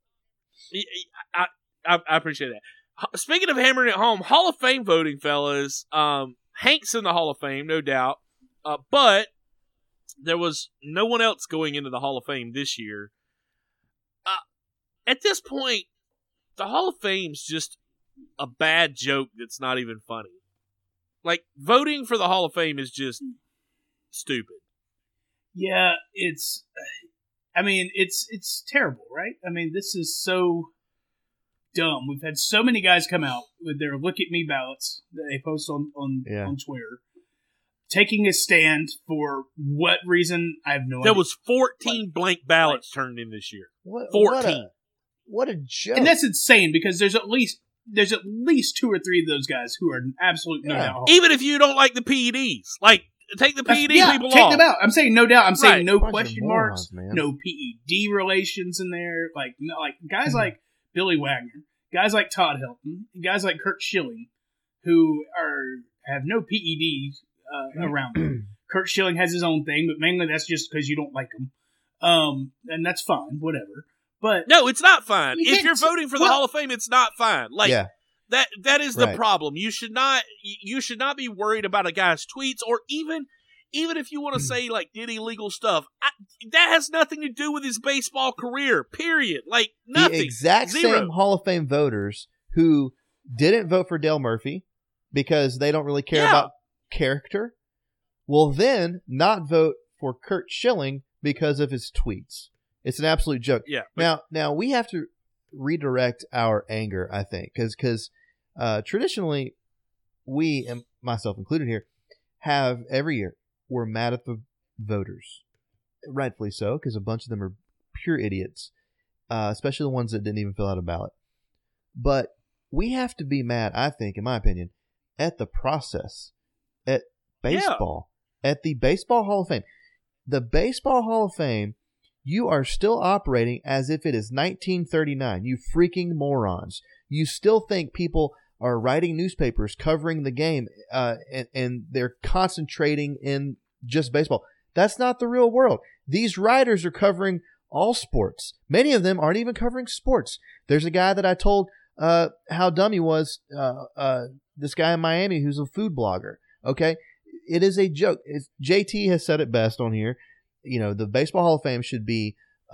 appreciate that. Speaking of hammering it home, Hall of Fame voting, fellas. Hank's in the Hall of Fame, no doubt. But there was no one else going into the Hall of Fame this year. At this point, the Hall of Fame's just a bad joke that's not even funny. Like, voting for the Hall of Fame is just stupid. Yeah, it's terrible, right? I mean, this is so dumb. We've had so many guys come out with their "Look at Me" ballots that they post on Twitter, taking a stand for what reason I have no idea. There was 14 blank ballots turned in this year. 14. What a joke! And that's insane because there's at least 2 or 3 of those guys who are absolute no doubt. Even if you don't like the PEDs, like take the PED people take off. them out. I'm saying no doubt. I'm saying no Bunch of question morons, marks, man. no PED relations in there. Like guys like Billy Wagner, guys like Todd Hilton, guys like Kurt Schilling, who have no PED around them. Kurt Schilling has his own thing, but mainly that's just because you don't like him, and that's fine, whatever. But no, it's not fine. If you're can't- voting for the Hall of Fame, it's not fine. Like that is the Right. problem. You should not be worried about a guy's tweets, or even if you want to say like did illegal stuff. That has nothing to do with his baseball career. Period. Like nothing. The exact Zero. same Hall of Fame voters who didn't vote for Dale Murphy because they don't really care about character will then not vote for Kurt Schilling because of his tweets. It's an absolute joke. Yeah. Now we have to redirect our anger, I think, because traditionally we, and myself included here, have every year we're mad at the voters, rightfully so, because a bunch of them are pure idiots, especially the ones that didn't even fill out a ballot. But we have to be mad, I think, in my opinion, at the process, at baseball, at the Baseball Hall of Fame. The Baseball Hall of Fame, you are still operating as if it is 1939. You freaking morons. You still think people are writing newspapers covering the game and they're concentrating in just baseball. That's not the real world. These writers are covering all sports. Many of them aren't even covering sports. There's a guy that I told how dumb he was, this guy in Miami who's a food blogger. Okay? It is a joke. JT has said it best on here. The Baseball Hall of Fame should be,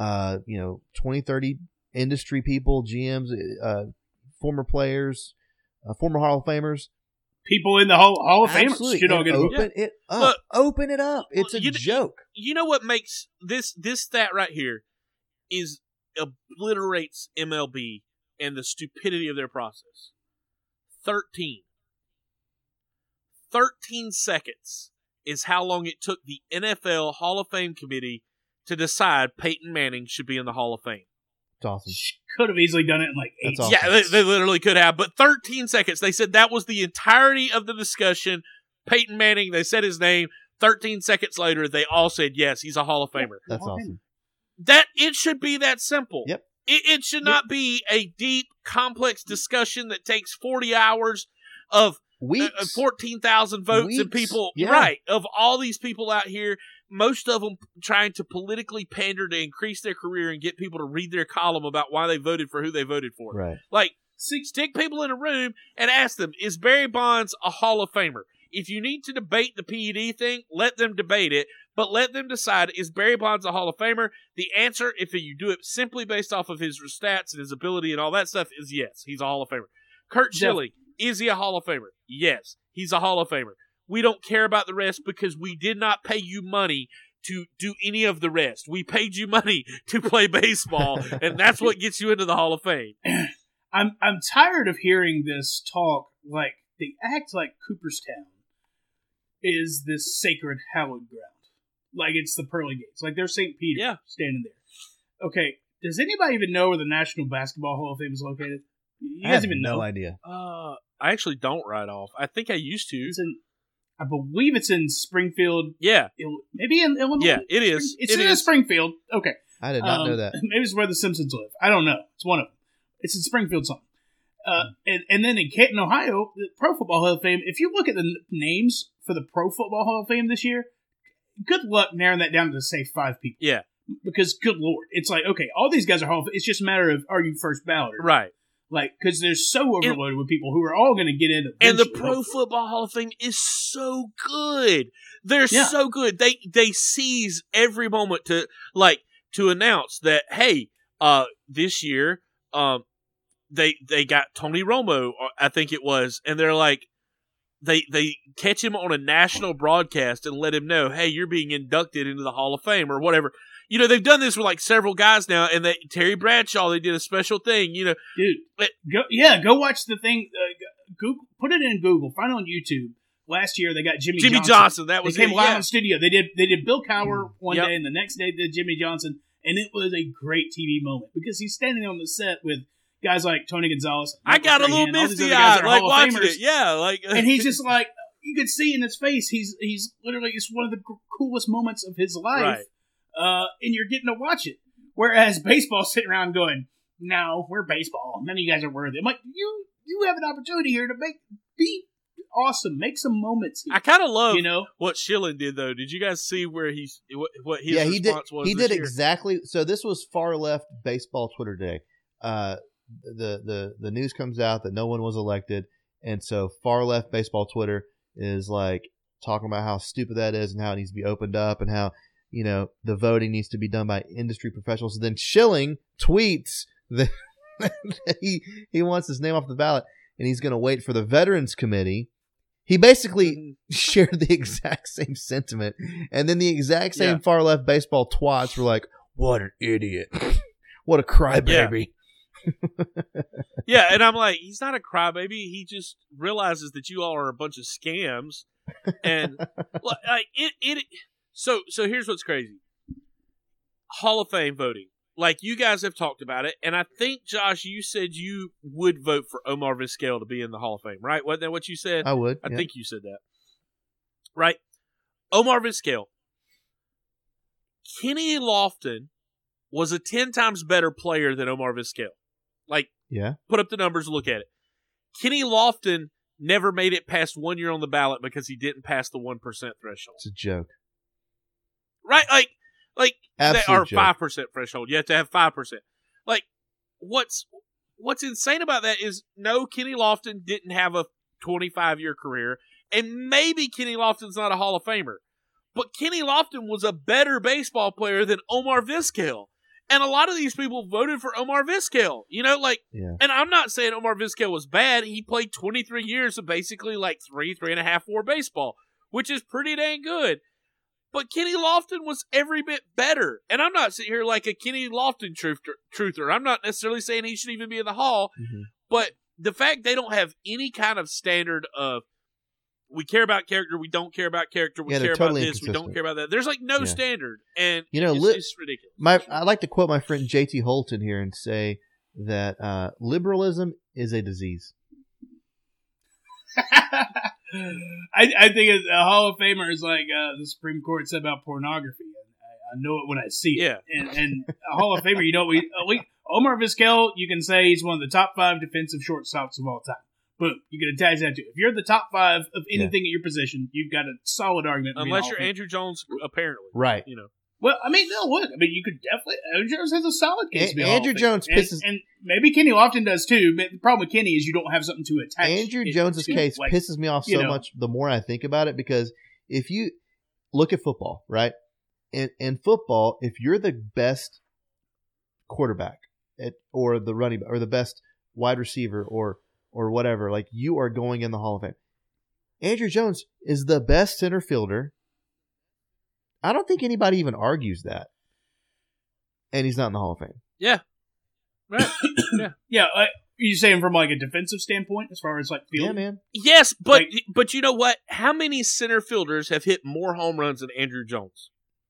20, 30 industry people, GMs, former players, former Hall of Famers. People in the Hall of Absolutely. Famers should all get a vote. Open it up. Look, Open it up. It's a joke. You know what makes this stat right here is obliterates MLB and the stupidity of their process. 13 seconds is how long it took the NFL Hall of Fame committee to decide Peyton Manning should be in the Hall of Fame. It's awesome. Could have easily done it in like 8 That's awesome. Yeah, they literally could have, but 13 seconds. They said that was the entirety of the discussion. Peyton Manning, they said his name. 13 seconds later, they all said, yes, he's a Hall of Famer. That's awesome. That it should be that simple. Yep. It should not be a deep, complex discussion that takes 40 hours of Weeks. 14,000 votes and Weeks. people, Yeah. right, of all these people out here, most of them trying to politically pander to increase their career and get people to read their column about why they voted for who they voted for. Right. Like, stick people in a room and ask them, is Barry Bonds a Hall of Famer? If you need to debate the PED thing, let them debate it, but let them decide, is Barry Bonds a Hall of Famer? The answer, if you do it simply based off of his stats and his ability and all that stuff, is yes, he's a Hall of Famer. Kurt Schilling, is he a Hall of Famer? Yes, he's a Hall of Famer. We don't care about the rest because we did not pay you money to do any of the rest. We paid you money to play baseball, and that's what gets you into the Hall of Fame. I'm tired of hearing this talk. Like, they act like Cooperstown is this sacred hallowed ground. Like it's the pearly gates. Like there's St. Peter standing there. Okay, does anybody even know where the National Basketball Hall of Fame is located? You guys even know? No idea. I actually don't right off. I think I used to. I believe it's in Springfield. Yeah. Maybe in Illinois? Yeah, it is. It's in Springfield. Okay. I did not know that. Maybe it's where the Simpsons live. I don't know. It's one of them. It's in Springfield something. And then in Canton, Ohio, the Pro Football Hall of Fame, if you look at the names for the Pro Football Hall of Fame this year, good luck narrowing that down to, say, 5 people. Yeah. Because, good Lord, it's like, okay, all these guys are Hall of Fame. It's just a matter of, are you first ballot? Right. Like, because they're so overloaded with people who are all going to get in. And the Pro Football Hall of Fame is so good. They're so good. They seize every moment to announce that, hey, this year, they got Tony Romo, I think it was, and they're like, they catch him on a national broadcast and let him know, hey, you're being inducted into the Hall of Fame or whatever. You know, they've done this with like several guys now, and Terry Bradshaw, they did a special thing. You know, dude, go watch the thing. Google, put it in Google, find it on YouTube. Last year they got Jimmy Johnson. That was they came live on studio. They did Bill Cowher one day, and the next day they did Jimmy Johnson, and it was a great TV moment because he's standing on the set with guys like Tony Gonzalez. I got a little misty-eyed, like watching it. Yeah, and he's just like, you could see in his face, he's literally, it's one of the coolest moments of his life. Right. And you're getting to watch it. Whereas baseball's sitting around going, no, we're baseball. None of you guys are worthy. I'm like, you have an opportunity here to be awesome. Make some moments here. I kind of love what Schilling did, though. Did you guys see where what his response was? He did exactly. So this was far left baseball Twitter day. The news comes out that no one was elected, and so far left baseball Twitter is like talking about how stupid that is and how it needs to be opened up and how the voting needs to be done by industry professionals. And then Schilling tweets that he wants his name off the ballot and he's going to wait for the Veterans Committee. He basically shared the exact same sentiment, and then the exact same far left baseball twats were like, "What an idiot! What a crybaby!" Yeah, and I'm like, he's not a crybaby. He just realizes that you all are a bunch of scams, and like it. So here's what's crazy: Hall of Fame voting. Like you guys have talked about it, and I think Josh, you said you would vote for Omar Vizquel to be in the Hall of Fame, right? Wasn't that what you said? I would. I think you said that, right? Omar Vizquel. Kenny Lofton was a 10 times better player than Omar Vizquel. Like, put up the numbers, look at it. Kenny Lofton never made it past 1 year on the ballot because he didn't pass the 1% threshold. It's a joke. Right? Like Absolute that, or 5% threshold. You have to have 5%. Like, what's insane about that is no, Kenny Lofton didn't have a 25-year career, and maybe Kenny Lofton's not a Hall of Famer, but Kenny Lofton was a better baseball player than Omar Vizquel. And a lot of these people voted for Omar Vizquel, and I'm not saying Omar Vizquel was bad. He played 23 years of basically like 3.5 war baseball, which is pretty dang good. But Kenny Lofton was every bit better. And I'm not sitting here like a Kenny Lofton truther. I'm not necessarily saying he should even be in the Hall. Mm-hmm. But the fact they don't have any kind of standard of we care about character, we don't care about character, we care about this, we don't care about that. There's like no standard. And it's ridiculous. I like to quote my friend J.T. Holton here and say that liberalism is a disease. I think a Hall of Famer is like the Supreme Court said about pornography. I know it when I see it. Yeah. And a Hall of Famer, Omar Vizquel, you can say he's one of the top 5 defensive shortstops of all time. Boom. You can attach that to it. If you're the top 5 of anything at your position, you've got a solid argument. Unless you're Andrew Jones, apparently. Right. Well, I mean, no, look. I mean, you could definitely. Andrew Jones has a solid case to be Andrew Jones pisses. And maybe Kenny Lofton does too, but the problem with Kenny is you don't have something to attach. Andrew Jones' case pisses me off so much the more I think about it, because if you look at football, right? In football, if you're the best quarterback or the running back or the best wide receiver or whatever, like you are going in the Hall of Fame. Andrew Jones is the best center fielder I don't think anybody even argues that. And he's not in the Hall of Fame. Yeah. Right. Yeah. Yeah. You saying from like a defensive standpoint, as far as like field? Yeah, man. Yes, but Like- but you know what? How many center fielders have hit more home runs than Andrew Jones?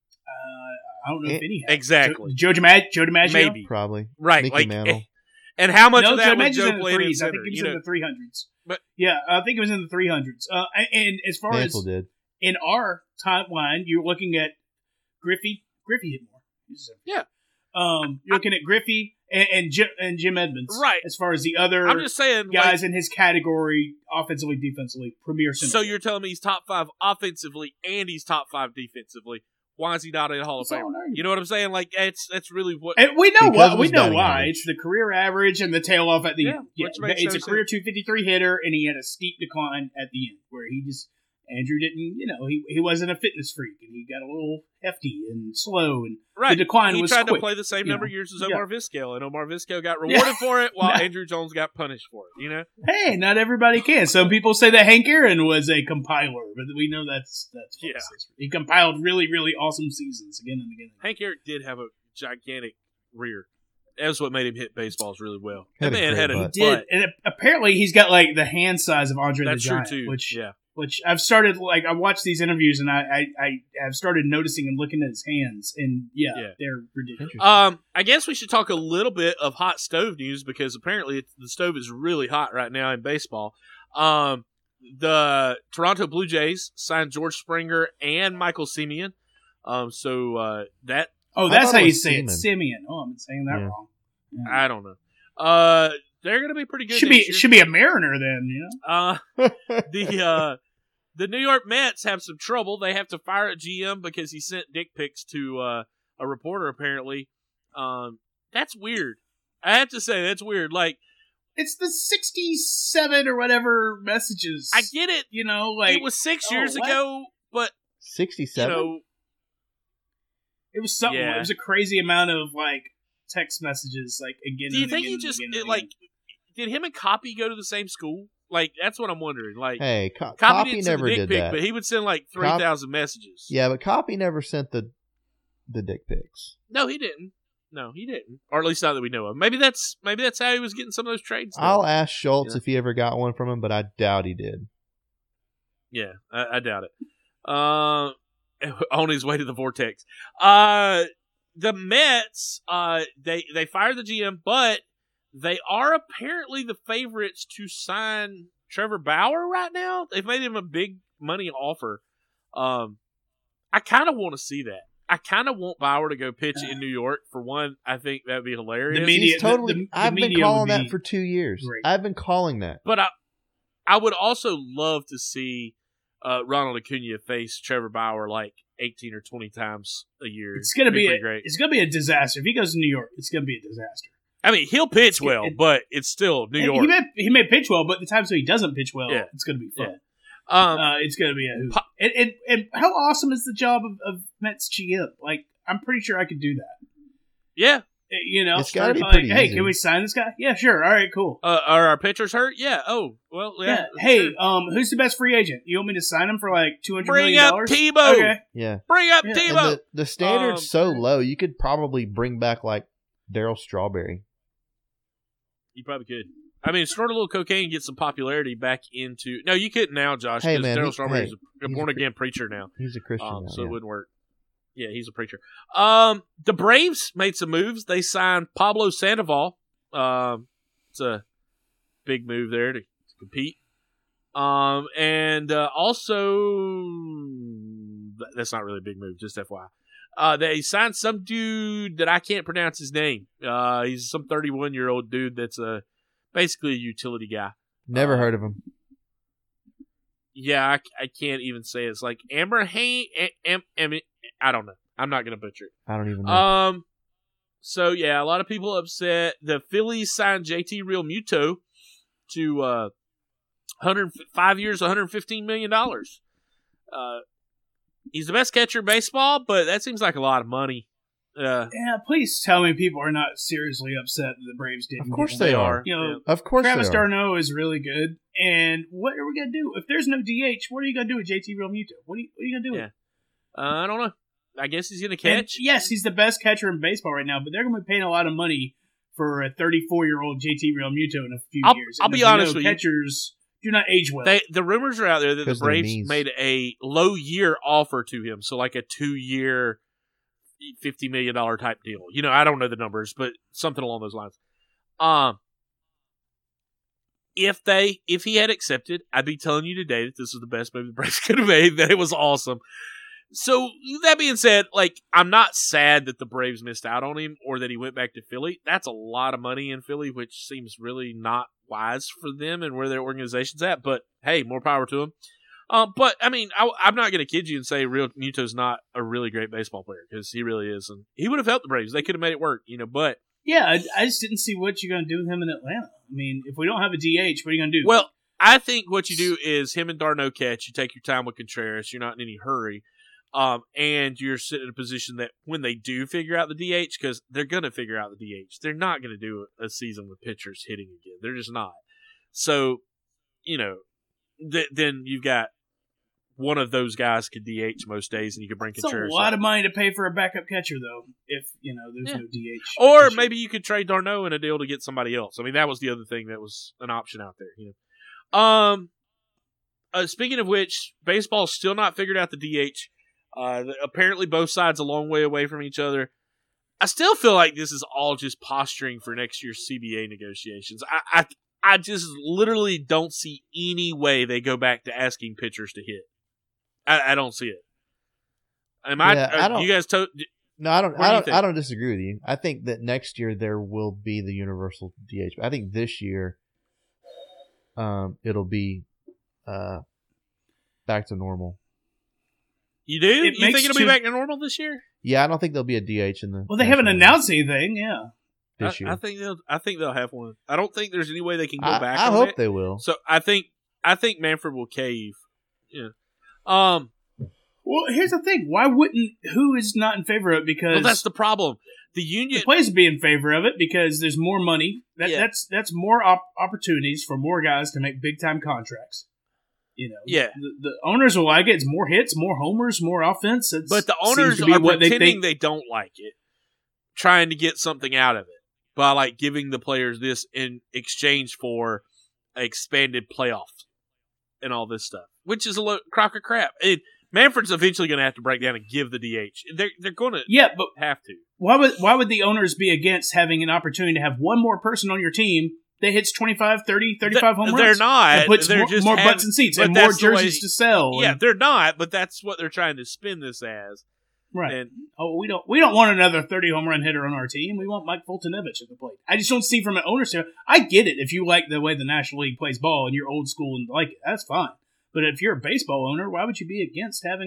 I don't know if any. Have. Exactly. Joe DiMaggio? Maybe. Probably. Right. Mickey like, Mantle. and how much No, of that Joe was DiMaggio's Joe in the playing in threes. I center? think he was You in know? the 300s. But- yeah, I think it was in the 300s. And as far Mantle as did. in our timeline, you're looking at Griffey. Griffey hit more. Yeah. You're looking at Griffey and Jim Edmonds. Right. As far as the other I'm just saying, guys like, in his category, offensively, defensively, premier center. so you're telling me he's top 5 offensively and he's top 5 defensively. Why is he not in the Hall of That's all Fame? I'm arguing. You know what I'm saying? Like, that's really what. And we know Because why. of We his know batting why. average. It's the career average and the tail off at the Yeah, end. Yeah, which makes it's no a career sense. 253 hitter, and he had a steep decline at the end where Andrew didn't. He wasn't a fitness freak, and he got a little hefty and slow, and Right. the decline he was tried quick. to play the same you number of know? years as Yeah. Omar Vizquel, and Omar Vizquel got rewarded for it while No. Andrew Jones got punished for it. You know? Hey, not everybody can. Some people say that Hank Aaron was a compiler, but we know that's Yeah. false. He compiled really, really awesome seasons again and again. Hank Aaron did have a gigantic rear. That's what made him hit baseballs really well. Had That a man great had a butt. butt. And apparently he's got like the hand size of Andre That's the true Giant, too. which Yeah. I've started I watched these interviews and I have started noticing and looking at his hands, and Yeah. they're ridiculous. Interesting. I guess we should talk a little bit of hot stove news because apparently the stove is really hot right now in baseball. The Toronto Blue Jays signed George Springer and Michael Semien. So that Oh, I that's thought how it you was say it, Seaman. Simeon. Oh, I'm saying that Yeah. wrong. Yeah. I don't know. They're gonna be pretty good. Should next year. be a Mariner then, you know. The New York Mets have some trouble. They have to fire a GM because he sent dick pics to a reporter. Apparently, that's weird. I have to say that's weird. Like, It's the 67 or whatever messages. I get it. You know, like It was 6 oh, years what? ago, but you 67? know, it was something. Yeah. It was a crazy amount of like text messages, like again. do you and think again he and just again and like? again. Did him and Copy go to the same school? Like, that's what I'm wondering. Like, Hey, Copy Copy didn't send never the dick did pic, that. but he would send like 3,000 messages. Yeah, but Copy never sent the dick pics. No, he didn't. No, he didn't. Or at least not that we know of. Maybe that's how he was getting some of those trades done. I'll ask Schultz Yeah. if he ever got one from him, but I doubt he did. Yeah, I doubt it. On his way to the Vortex. The Mets, they fired the GM, but they are apparently the favorites to sign Trevor Bauer right now. They've made him a big money offer. I kind of want to see that. I kind of want Bauer to go pitch in New York. For one, I think that'd be hilarious. The media- He's totally. the I've been media calling would that be for 2 years. great. I've been calling that. But I would also love to see Ronald Acuna face Trevor Bauer like 18 or 20 times a year. It's gonna be pretty great. It's gonna be a disaster if he goes to New York. It's gonna be a disaster. I mean, he'll pitch well, it- but it's still New York. He may pitch well, but the times when he doesn't pitch well, Yeah. it's gonna be fun. Yeah. It's gonna be a hoot. Po- And how awesome is the job of Mets GM? Like, I'm pretty sure I could do that. Yeah. You know, It's gotta be like, pretty hey, easy. can we sign this guy? Yeah, sure. All right, cool. Are our pitchers hurt? Yeah. Oh, well, yeah. Hey, sure. who's the best free agent? You want me to sign him for like $200 Bring million? up Tebow. Okay. Yeah. Bring up Yeah, and Tebow. And the standard's so low, you could probably bring back like Darryl Strawberry. You probably could. I mean, snort a little cocaine and get some popularity back into. No, you couldn't now, Josh, Hey, because man, Darryl he- Strawberry is a he's a born again preacher now. He's a Christian now. So it yeah. wouldn't work. Yeah, he's a preacher. The Braves made some moves. They signed Pablo Sandoval. It's a big move there to compete. And also, that's not really a big move, just FYI. They signed some dude that I can't pronounce his name. He's some 31-year-old dude that's basically a utility guy. Never heard of him. Yeah, I can't even say it. It's like Amber Hain. I don't know. I'm not gonna butcher it. I don't even know. So yeah, a lot of people upset. The Phillies signed JT Real Muto to 105 years, $115 million. He's the best catcher in baseball, but that seems like a lot of money. Yeah, please tell me people are not seriously upset that the Braves didn't. Of course get they him. are. You know, Of course Travis they are. d'Arnaud is really good. And what are we gonna do if there's no DH? What are you gonna do with JT Real Muto? What are you gonna do? Yeah. I don't know. I guess he's going to And catch. yes, he's the best catcher in baseball right now, but they're going to be paying a lot of money for a 34-year-old JT Realmuto in a few years. I'll And be as we honest know, with you. catchers do not age well. The rumors are out there that the 'Cause their Braves knees. made a low year offer to him, so like a 2-year, $50 million type deal. You know, I don't know the numbers, but something along those lines. If he had accepted, I'd be telling you today that this was the best move the Braves could have made. That it was awesome. So that being said, like, I'm not sad that the Braves missed out on him or that he went back to Philly. That's a lot of money in Philly, which seems really not wise for them and where their organization's at. But hey, more power to them. But I mean, I'm not going to kid you and say Real Muto's not a really great baseball player, because he really is, and he would have helped the Braves. They could have made it work, you know. But yeah, I just didn't see what you're going to do with him in Atlanta. I mean, if we don't have a DH, what are you going to do? well, I think what you do is him and d'Arnaud catch. You take your time with Contreras. You're not in any hurry. And you're sitting in a position that when they do figure out the DH, because they're going to figure out the DH, they're not going to do a season with pitchers hitting again. They're just not. So, you know, then you've got one of those guys could DH most days, and you could bring it's Contreras a lot up. of money to pay for a backup catcher, though, if, you know, there's Yeah. no DH. Or pitcher. maybe you could trade d'Arnaud in a deal to get somebody else. I mean, that was the other thing that was an option out there. You know. Speaking of which, baseball's still not figured out the DH. Apparently, both sides a long way away from each other. I still feel like this is all just posturing for next year's CBA negotiations. I just literally don't see any way they go back to asking pitchers to hit. I don't see it. Am I? Yeah, I don't- You guys? No, I don't. What do you think? I don't disagree with you. I think that next year there will be the universal DH. I think this year, it'll be back to normal. You do? It You makes think it'll be back to normal this year? Yeah, I don't think there'll be a DH in the. Well, they haven't National League announced anything, yeah. this year. I think they'll have one. I don't think there's any way they can go back. I on hope it. they will. So I think Manfred will cave. Yeah. Well, here's the thing. Why wouldn't... Who is not in favor of it? Because Well, that's the problem. The union. the players would be in favor of it because there's more money. Yeah. That's more opportunities for more guys to make big-time contracts. You know, Yeah. the owners will like it. It's more hits, more homers, more offense. But the owners seems to be are what they pretending think. they don't like it, trying to get something out of it by like giving the players this in exchange for expanded playoffs and all this stuff, which is a crock of crap. Manfred's eventually going to have to break down and give the DH. They're going to Yeah, but have to. why would the owners be against having an opportunity to have one more person on your team that hits 25, 30, 35 home runs? They're not. And puts They're just more having- butts and seats but and more that's the way- jerseys to sell. Yeah, and- they're not, but that's what they're trying to spin this as. right. And Oh, we don't want another 30 home run hitter on our team. We want Mike Fultonevich at the plate. I just don't see from an owner's standpoint. I get it if you like the way the National League plays ball and you're old school and like it. That's fine. But if you're a baseball owner, why would you be against having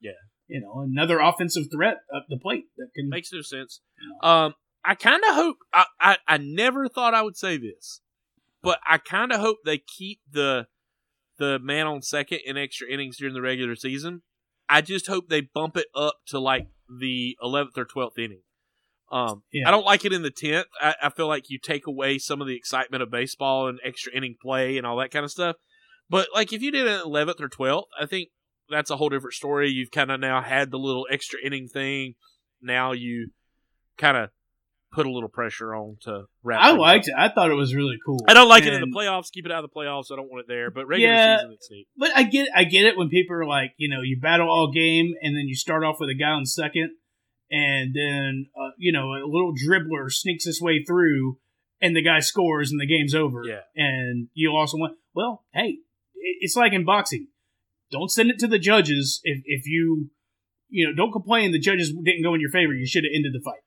another offensive threat up the plate that can makes no sense. Yeah. I kind of hope. I never thought I would say this, but I kind of hope they keep the man on second in extra innings during the regular season. I just hope they bump it up to like the 11th or 12th inning. Yeah. I don't like it in the 10th. I feel like you take away some of the excitement of baseball and extra inning play and all that kind of stuff. But like if you did it 11th or 12th, I think that's a whole different story. You've kind of now had the little extra inning thing. Now you kind of put a little pressure on to wrap. I things liked up. it. I thought it was really cool. I don't like it in the And- playoffs. Keep it out of the playoffs. I don't want it there. But regular Yeah. season, it's neat. But I get it when people are like, you battle all game and then you start off with a guy on second and then, a little dribbler sneaks his way through and the guy scores and the game's over. Yeah. And you also want, well, hey, it's like in boxing. Don't send it to the judges if you don't complain the judges didn't go in your favor. You should have ended the fight.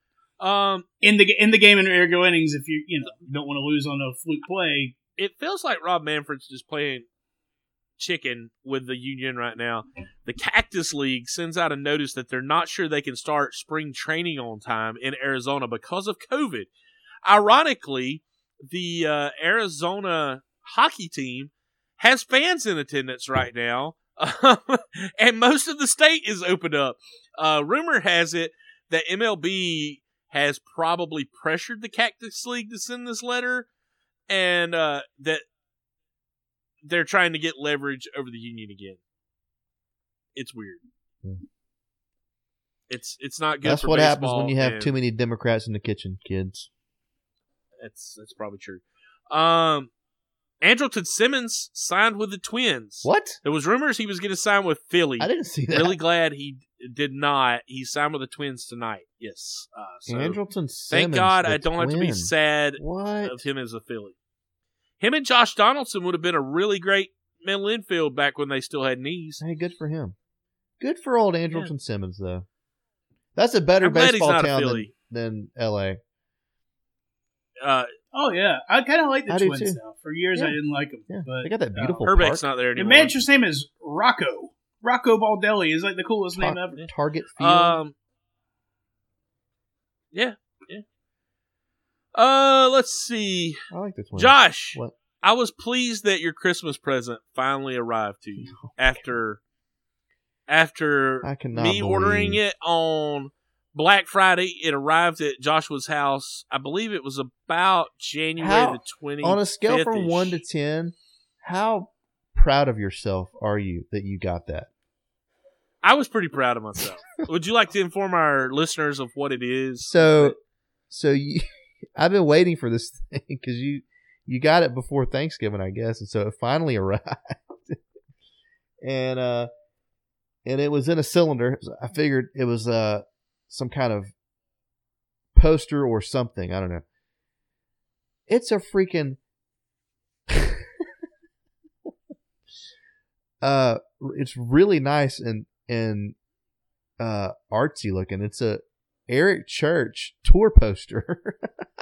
In the game in ergo innings, if you don't want to lose on a fluke play. It feels like Rob Manfred's just playing chicken with the union right now. The Cactus League sends out a notice that they're not sure they can start spring training on time in Arizona because of COVID. Ironically, the Arizona hockey team has fans in attendance right now, and most of the state is opened up. Rumor has it that MLB has probably pressured the Cactus League to send this letter, and that they're trying to get leverage over the union again. It's weird. It's not good. That's for what baseball, happens when you have and too many Democrats in the kitchen, kids. That's probably true. Andrelton Simmons signed with the Twins. What? There was rumors he was going to sign with Philly. I didn't see that. Really glad he did not. He signed with the Twins tonight. Yes. So Andrelton Simmons. thank God the I don't have to be twin. sad What? of him as a Philly. Him and Josh Donaldson would have been a really great middle infield back when they still had knees. Hey, good for him. Good for old Andrelton Simmons, though. That's a better I'm glad he's baseball not a town Philly. than L.A. Oh yeah, I kind of like the I do Twins too. now. For years, Yeah. I didn't like them, Yeah, but they got that beautiful Herbeck's park. not there the anymore. manager's name is Rocco. Rocco Baldelli is like the coolest name ever. Target Field. Yeah. Let's see. I like the Twins. Josh, What? I was pleased that your Christmas present finally arrived to you after I cannot me ordering believe- it on Black Friday. It arrived at Joshua's house. I believe it was about January How- the 20th. On a scale from 1 to 10, how proud of yourself are you that you got that? I was pretty proud of myself. Would you like to inform our listeners of what it is? So you, I've been waiting for this thing because you got it before Thanksgiving, I guess, and so it finally arrived. and it was in a cylinder. I figured it was some kind of poster or something. I don't know. It's a freaking it's really nice and artsy looking. It's a Eric Church tour poster.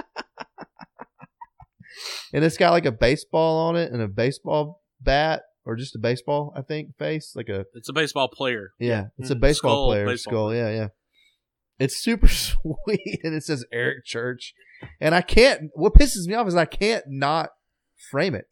And it's got like a baseball on it and a baseball bat, or just a baseball, I think, face. It's a baseball player. Yeah, it's a baseball Skull, player. baseball Skull, yeah. It's super sweet, and it says Eric Church. And what pisses me off is I can't not frame it.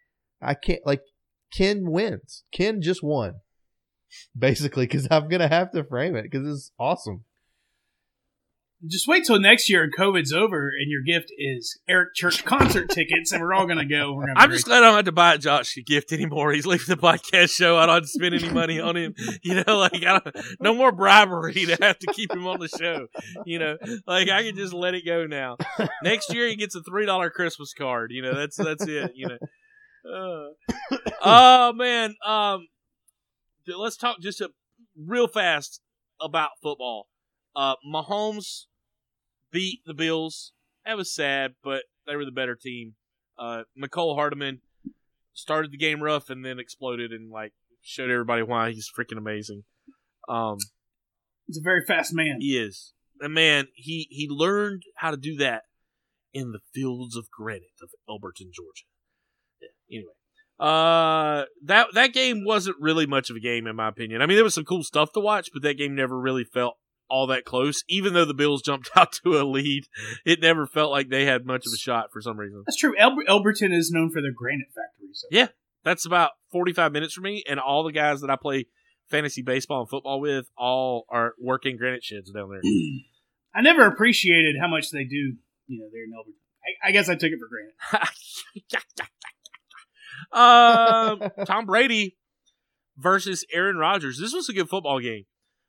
Ken wins. Ken just won, basically, because I'm going to have to frame it because it's awesome. Just wait till next year and COVID's over and your gift is Eric Church concert tickets and we're all going to go. I'm just glad I don't have to buy Josh a gift anymore. He's leaving the podcast show. I don't have to spend any money on him. No more bribery to have to keep him on the show. I can just let it go now. Next year he gets a $3 Christmas card. That's it. Oh man. Let's talk just real fast about football. Mahomes beat the Bills. That was sad, but they were the better team. Mecole Hardman started the game rough and then exploded and showed everybody why he's freaking amazing. He's a very fast man. He is. And man, he learned how to do that in the fields of granite of Elberton, Georgia. Yeah, anyway. That game wasn't really much of a game in my opinion. I mean, there was some cool stuff to watch, but that game never really felt all that close. Even though the Bills jumped out to a lead, it never felt like they had much of a shot for some reason. That's true. Elberton is known for their granite factory. So. Yeah, that's about 45 minutes for me, and all the guys that I play fantasy baseball and football with all are working granite sheds down there. I never appreciated how much they do, there in Elberton. I guess I took it for granted. Tom Brady versus Aaron Rodgers. This was a good football game.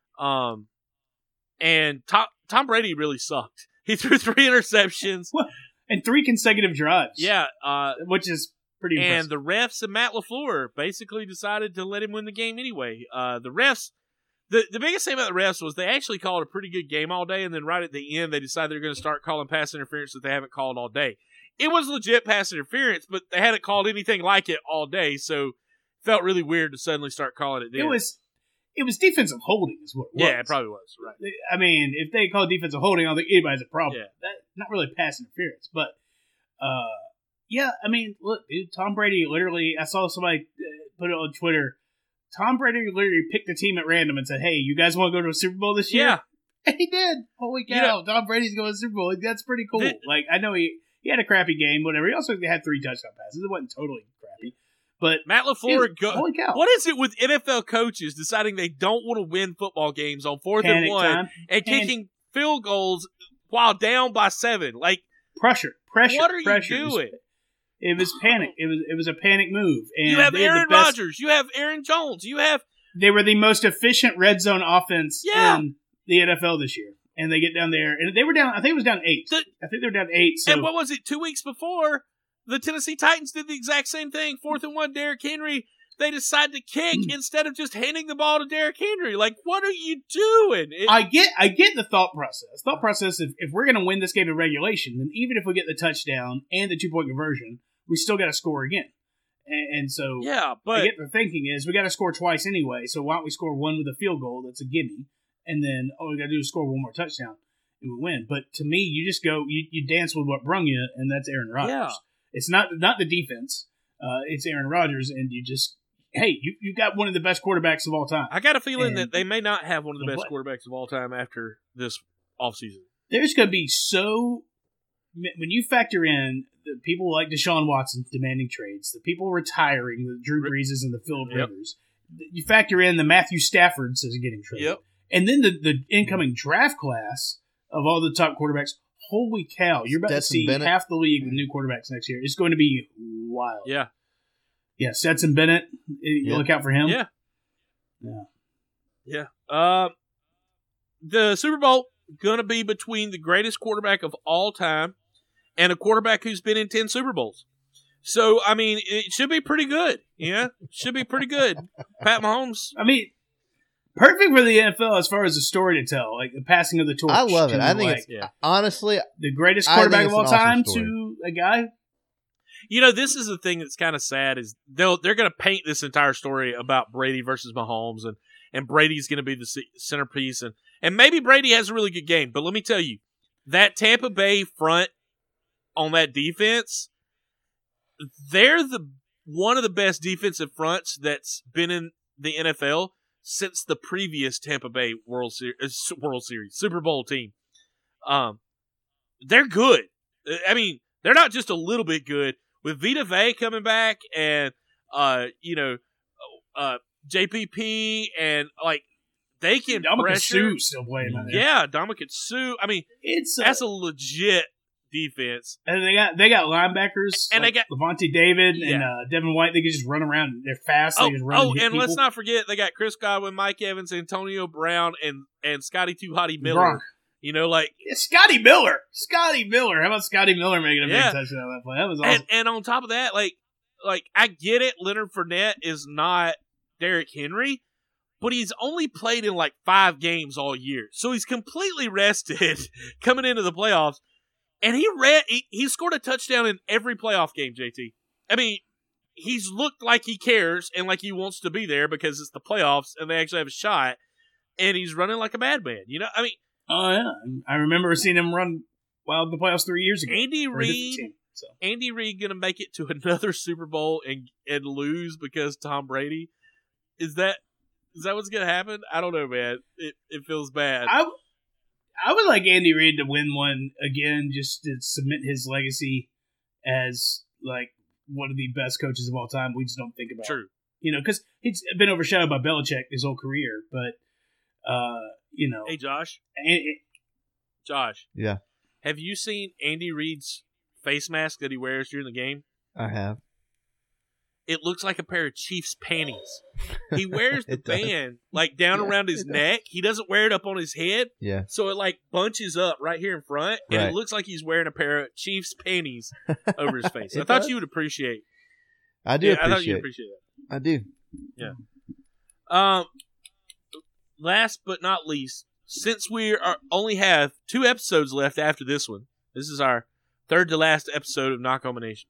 And Tom Brady really sucked. He threw 3 interceptions. And 3 consecutive drives. Yeah. Which is pretty impressive. And the refs and Matt LaFleur basically decided to let him win the game anyway. The refs, the biggest thing about the refs was they actually called a pretty good game all day, and then right at the end they decided they're going to start calling pass interference that they haven't called all day. It was legit pass interference, but they hadn't called anything like it all day, so it felt really weird to suddenly start calling it then. It was defensive holding is what it was. Yeah, it probably was. Right. I mean, if they call defensive holding, I don't think anybody has a problem. Yeah. Not really pass interference. But, yeah, I mean, look, dude, Tom Brady literally, I saw somebody put it on Twitter. Tom Brady literally picked a team at random and said, hey, you guys want to go to a Super Bowl this year? Yeah. And he did. Holy cow. Tom Brady's going to the Super Bowl. That's pretty cool. I know he had a crappy game, whatever. He also had 3 touchdown passes. It wasn't totally crappy. But Matt LaFleur, holy cow. What is it with NFL coaches deciding they don't want to win football games on 4th and 1 and kicking field goals while down by 7? Pressure. What are you doing? It was panic. It was a panic move. And you have Aaron Rodgers. You have Aaron Jones. They were the most efficient red zone offense in the NFL this year, and they get down there, and they were down. I think it was down 8. I think they were down 8. So. And what was it? 2 weeks before, the Tennessee Titans did the exact same thing. 4th and 1, Derrick Henry. They decided to kick instead of just handing the ball to Derrick Henry. Like, what are you doing? I get the thought process. If we're going to win this game in regulation, then even if we get the touchdown and the 2-point conversion, we still got to score again. And so, yeah, but I get the thinking is we got to score twice anyway. So why don't we score one with a field goal that's a gimme, and then all we got to do is score one more touchdown and we win. But to me, you just go, you dance with what brung you, and that's Aaron Rodgers. Yeah. It's not the defense. It's Aaron Rodgers, and you just. Hey, you've got one of the best quarterbacks of all time. I got a feeling that they may not have one of the best quarterbacks of all time after this offseason. There's going to be when you factor in the people like Deshaun Watson demanding trades, the people retiring, the Drew Breeses and the Phillip Rivers, you factor in the Matthew Staffords as getting traded, and then the incoming draft class of all the top quarterbacks. Holy cow! You're about to see half the league with new quarterbacks next year. It's going to be wild. Yeah. Yeah, Stetson Bennett. You look out for him. Yeah. The Super Bowl gonna be between the greatest quarterback of all time and a quarterback who's been in 10 Super Bowls. So I mean, it should be pretty good. Yeah, should be pretty good. Pat Mahomes. I mean, perfect for the NFL as far as a story to tell, like the passing of the torch. I love it. I think it's honestly the greatest quarterback of all time to a guy. You know, this is the thing that's kind of sad is they're going to paint this entire story about Brady versus Mahomes, and Brady's going to be the centerpiece, and maybe Brady has a really good game. But let me tell you, that Tampa Bay front on that defense, they're one of the best defensive fronts that's been in the NFL since the previous Tampa Bay World Series Super Bowl team. They're good. I mean, they're not just a little bit good. With Vita Vea coming back and, JPP and, like, they can pressure. Suh still playing out there. Yeah, Ndamukong Suh. I mean, that's a legit defense. And they got linebackers. And they got Levante David and Devin White. They can just run around. They're fast. They just run and hit people. Let's not forget they got Chris Godwin, Mike Evans, Antonio Brown, and Scotty Too Hottie Miller. You know, like Scotty Miller. How about Scotty Miller making a big touchdown on that play? That was awesome. And on top of that, like I get it. Leonard Fournette is not Derrick Henry, but he's only played in like 5 games all year, so he's completely rested coming into the playoffs. And he scored a touchdown in every playoff game. JT. I mean, he's looked like he cares and like he wants to be there because it's the playoffs and they actually have a shot. And he's running like a madman. You know, I mean. Oh, yeah. I remember seeing him run wild in the playoffs 3 years ago. Andy Reid going to make it to another Super Bowl and lose because Tom Brady? Is that what's going to happen? I don't know, man. It feels bad. I would like Andy Reid to win one again just to cement his legacy as, like, one of the best coaches of all time. We just don't think about it. True. You know, because he's been overshadowed by Belichick his whole career, but... you know. Hey, Josh. Josh. Yeah. Have you seen Andy Reid's face mask that he wears during the game? I have. It looks like a pair of Chiefs panties. He wears the band like down around his neck. He doesn't wear it up on his head. Yeah. So it like bunches up right here in front, and it looks like he's wearing a pair of Chiefs panties over his face. I thought you would appreciate. I do. I thought you'd appreciate that. I do. Yeah. Last but not least, since we only have 2 episodes left after this one, this is our third to last episode of Knock Combination.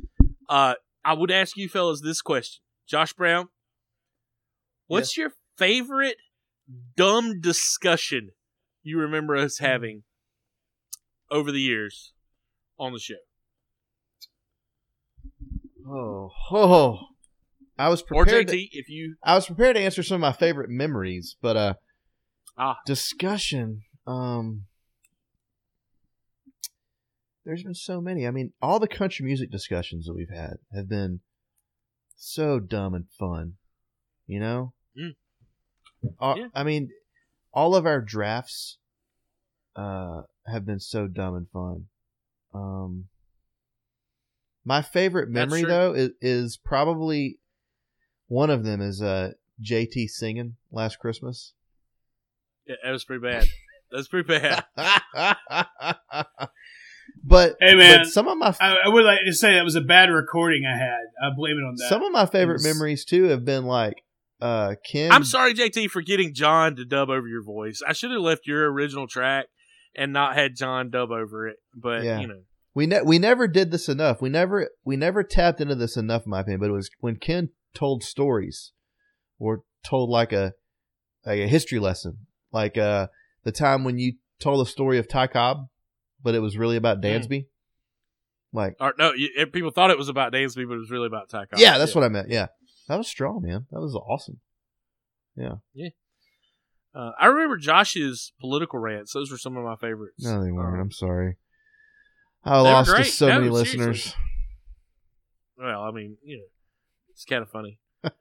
I would ask you fellas this question. Josh Brown, what's your favorite dumb discussion you remember us having over the years on the show? I was prepared. Or JT, if you. I was prepared to answer some of my favorite memories, but discussion. There's been so many. I mean, all the country music discussions that we've had have been so dumb and fun. You know. Yeah. I mean, all of our drafts have been so dumb and fun. My favorite memory though is probably. One of them is JT singing Last Christmas. Yeah, that was pretty bad. That's pretty bad. But hey man, but some of my I would like to say that was a bad recording I had. I blame it on that. some of my favorite memories too have been like Ken. I'm sorry, JT, for getting John to dub over your voice. I should have left your original track and not had John dub over it. But you know, we never did this enough. We never tapped into this enough, in my opinion. But it was when Ken told stories, or told like a history lesson, like the time when you told the story of Ty Cobb, but it was really about Dansby. Like, or no, people thought it was about Dansby, but it was really about Ty Cobb. Yeah, that's what I meant. Yeah, that was strong, man. That was awesome. Yeah. I remember Josh's political rants. Those were some of my favorites. No, they weren't. I'm sorry. I lost to so many listeners. Seriously. Well, I mean, you know, it's kind of funny.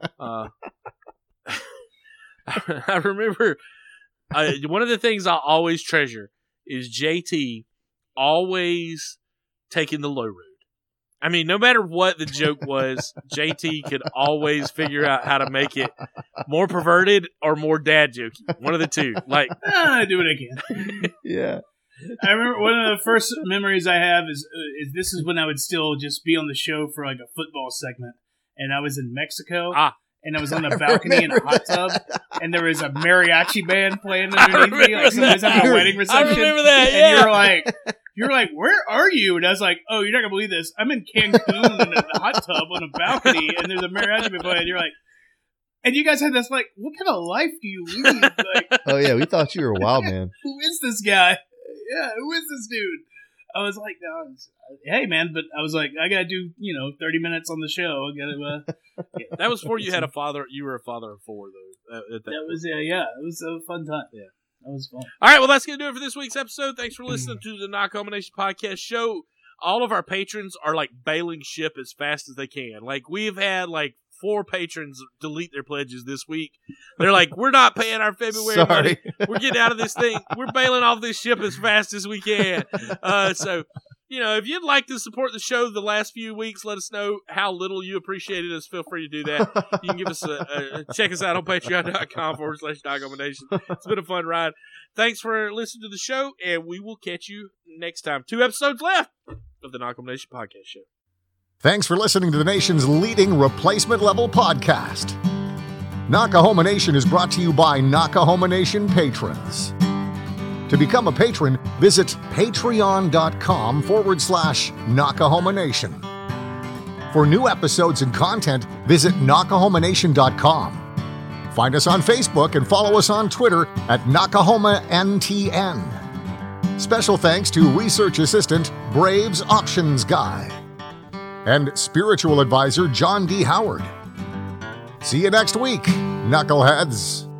I remember one of the things I always treasure is JT always taking the low road. I mean, no matter what the joke was, JT could always figure out how to make it more perverted or more dad jokey. One of the two. Like, I do what I can. Yeah. I remember one of the first memories I have is this is when I would still just be on the show for like a football segment, and I was in Mexico, and I was on the balcony in a hot tub, and there was a mariachi band playing underneath me, like somebody's having a wedding reception. I remember that. Yeah. And you're like, where are you? And I was like, oh, you're not gonna believe this. I'm in Cancun in a hot tub on a balcony, and there's a mariachi band playing. And you're like, and you guys had this like, what kind of life do you lead? Like, oh yeah, we thought you were a wild man. Who is this guy? Yeah, who is this dude? I was like, no, hey man, but I was like, I gotta do 30 minutes on the show. I gotta. That was before you had a father. You were a father of four, though. It was a fun time. Yeah, that was fun. All right, well, that's gonna do it for this week's episode. Thanks for listening to the Knock Home Nation podcast show. All of our patrons are like bailing ship as fast as they can. Like, we've had like 4 patrons delete their pledges this week. They're like, we're not paying our February money. We're getting out of this thing. We're bailing off this ship as fast as we can. So, if you'd like to support the show the last few weeks, let us know how little you appreciated us. Feel free to do that. You can give us check us out on patreon.com/Knocknation. It's been a fun ride. Thanks for listening to the show, and we will catch you next time. 2 episodes left of the Knock Home Nation podcast show. Thanks for listening to the nation's leading replacement-level podcast. Knockahoma Nation is brought to you by Knockahoma Nation patrons. To become a patron, visit patreon.com/Knockahoma Nation. For new episodes and content, visit knockahomanation.com. Find us on Facebook and follow us on Twitter at NockahomaNTN. Special thanks to research assistant Braves Options Guy and spiritual advisor John D. Howard. See you next week, knuckleheads.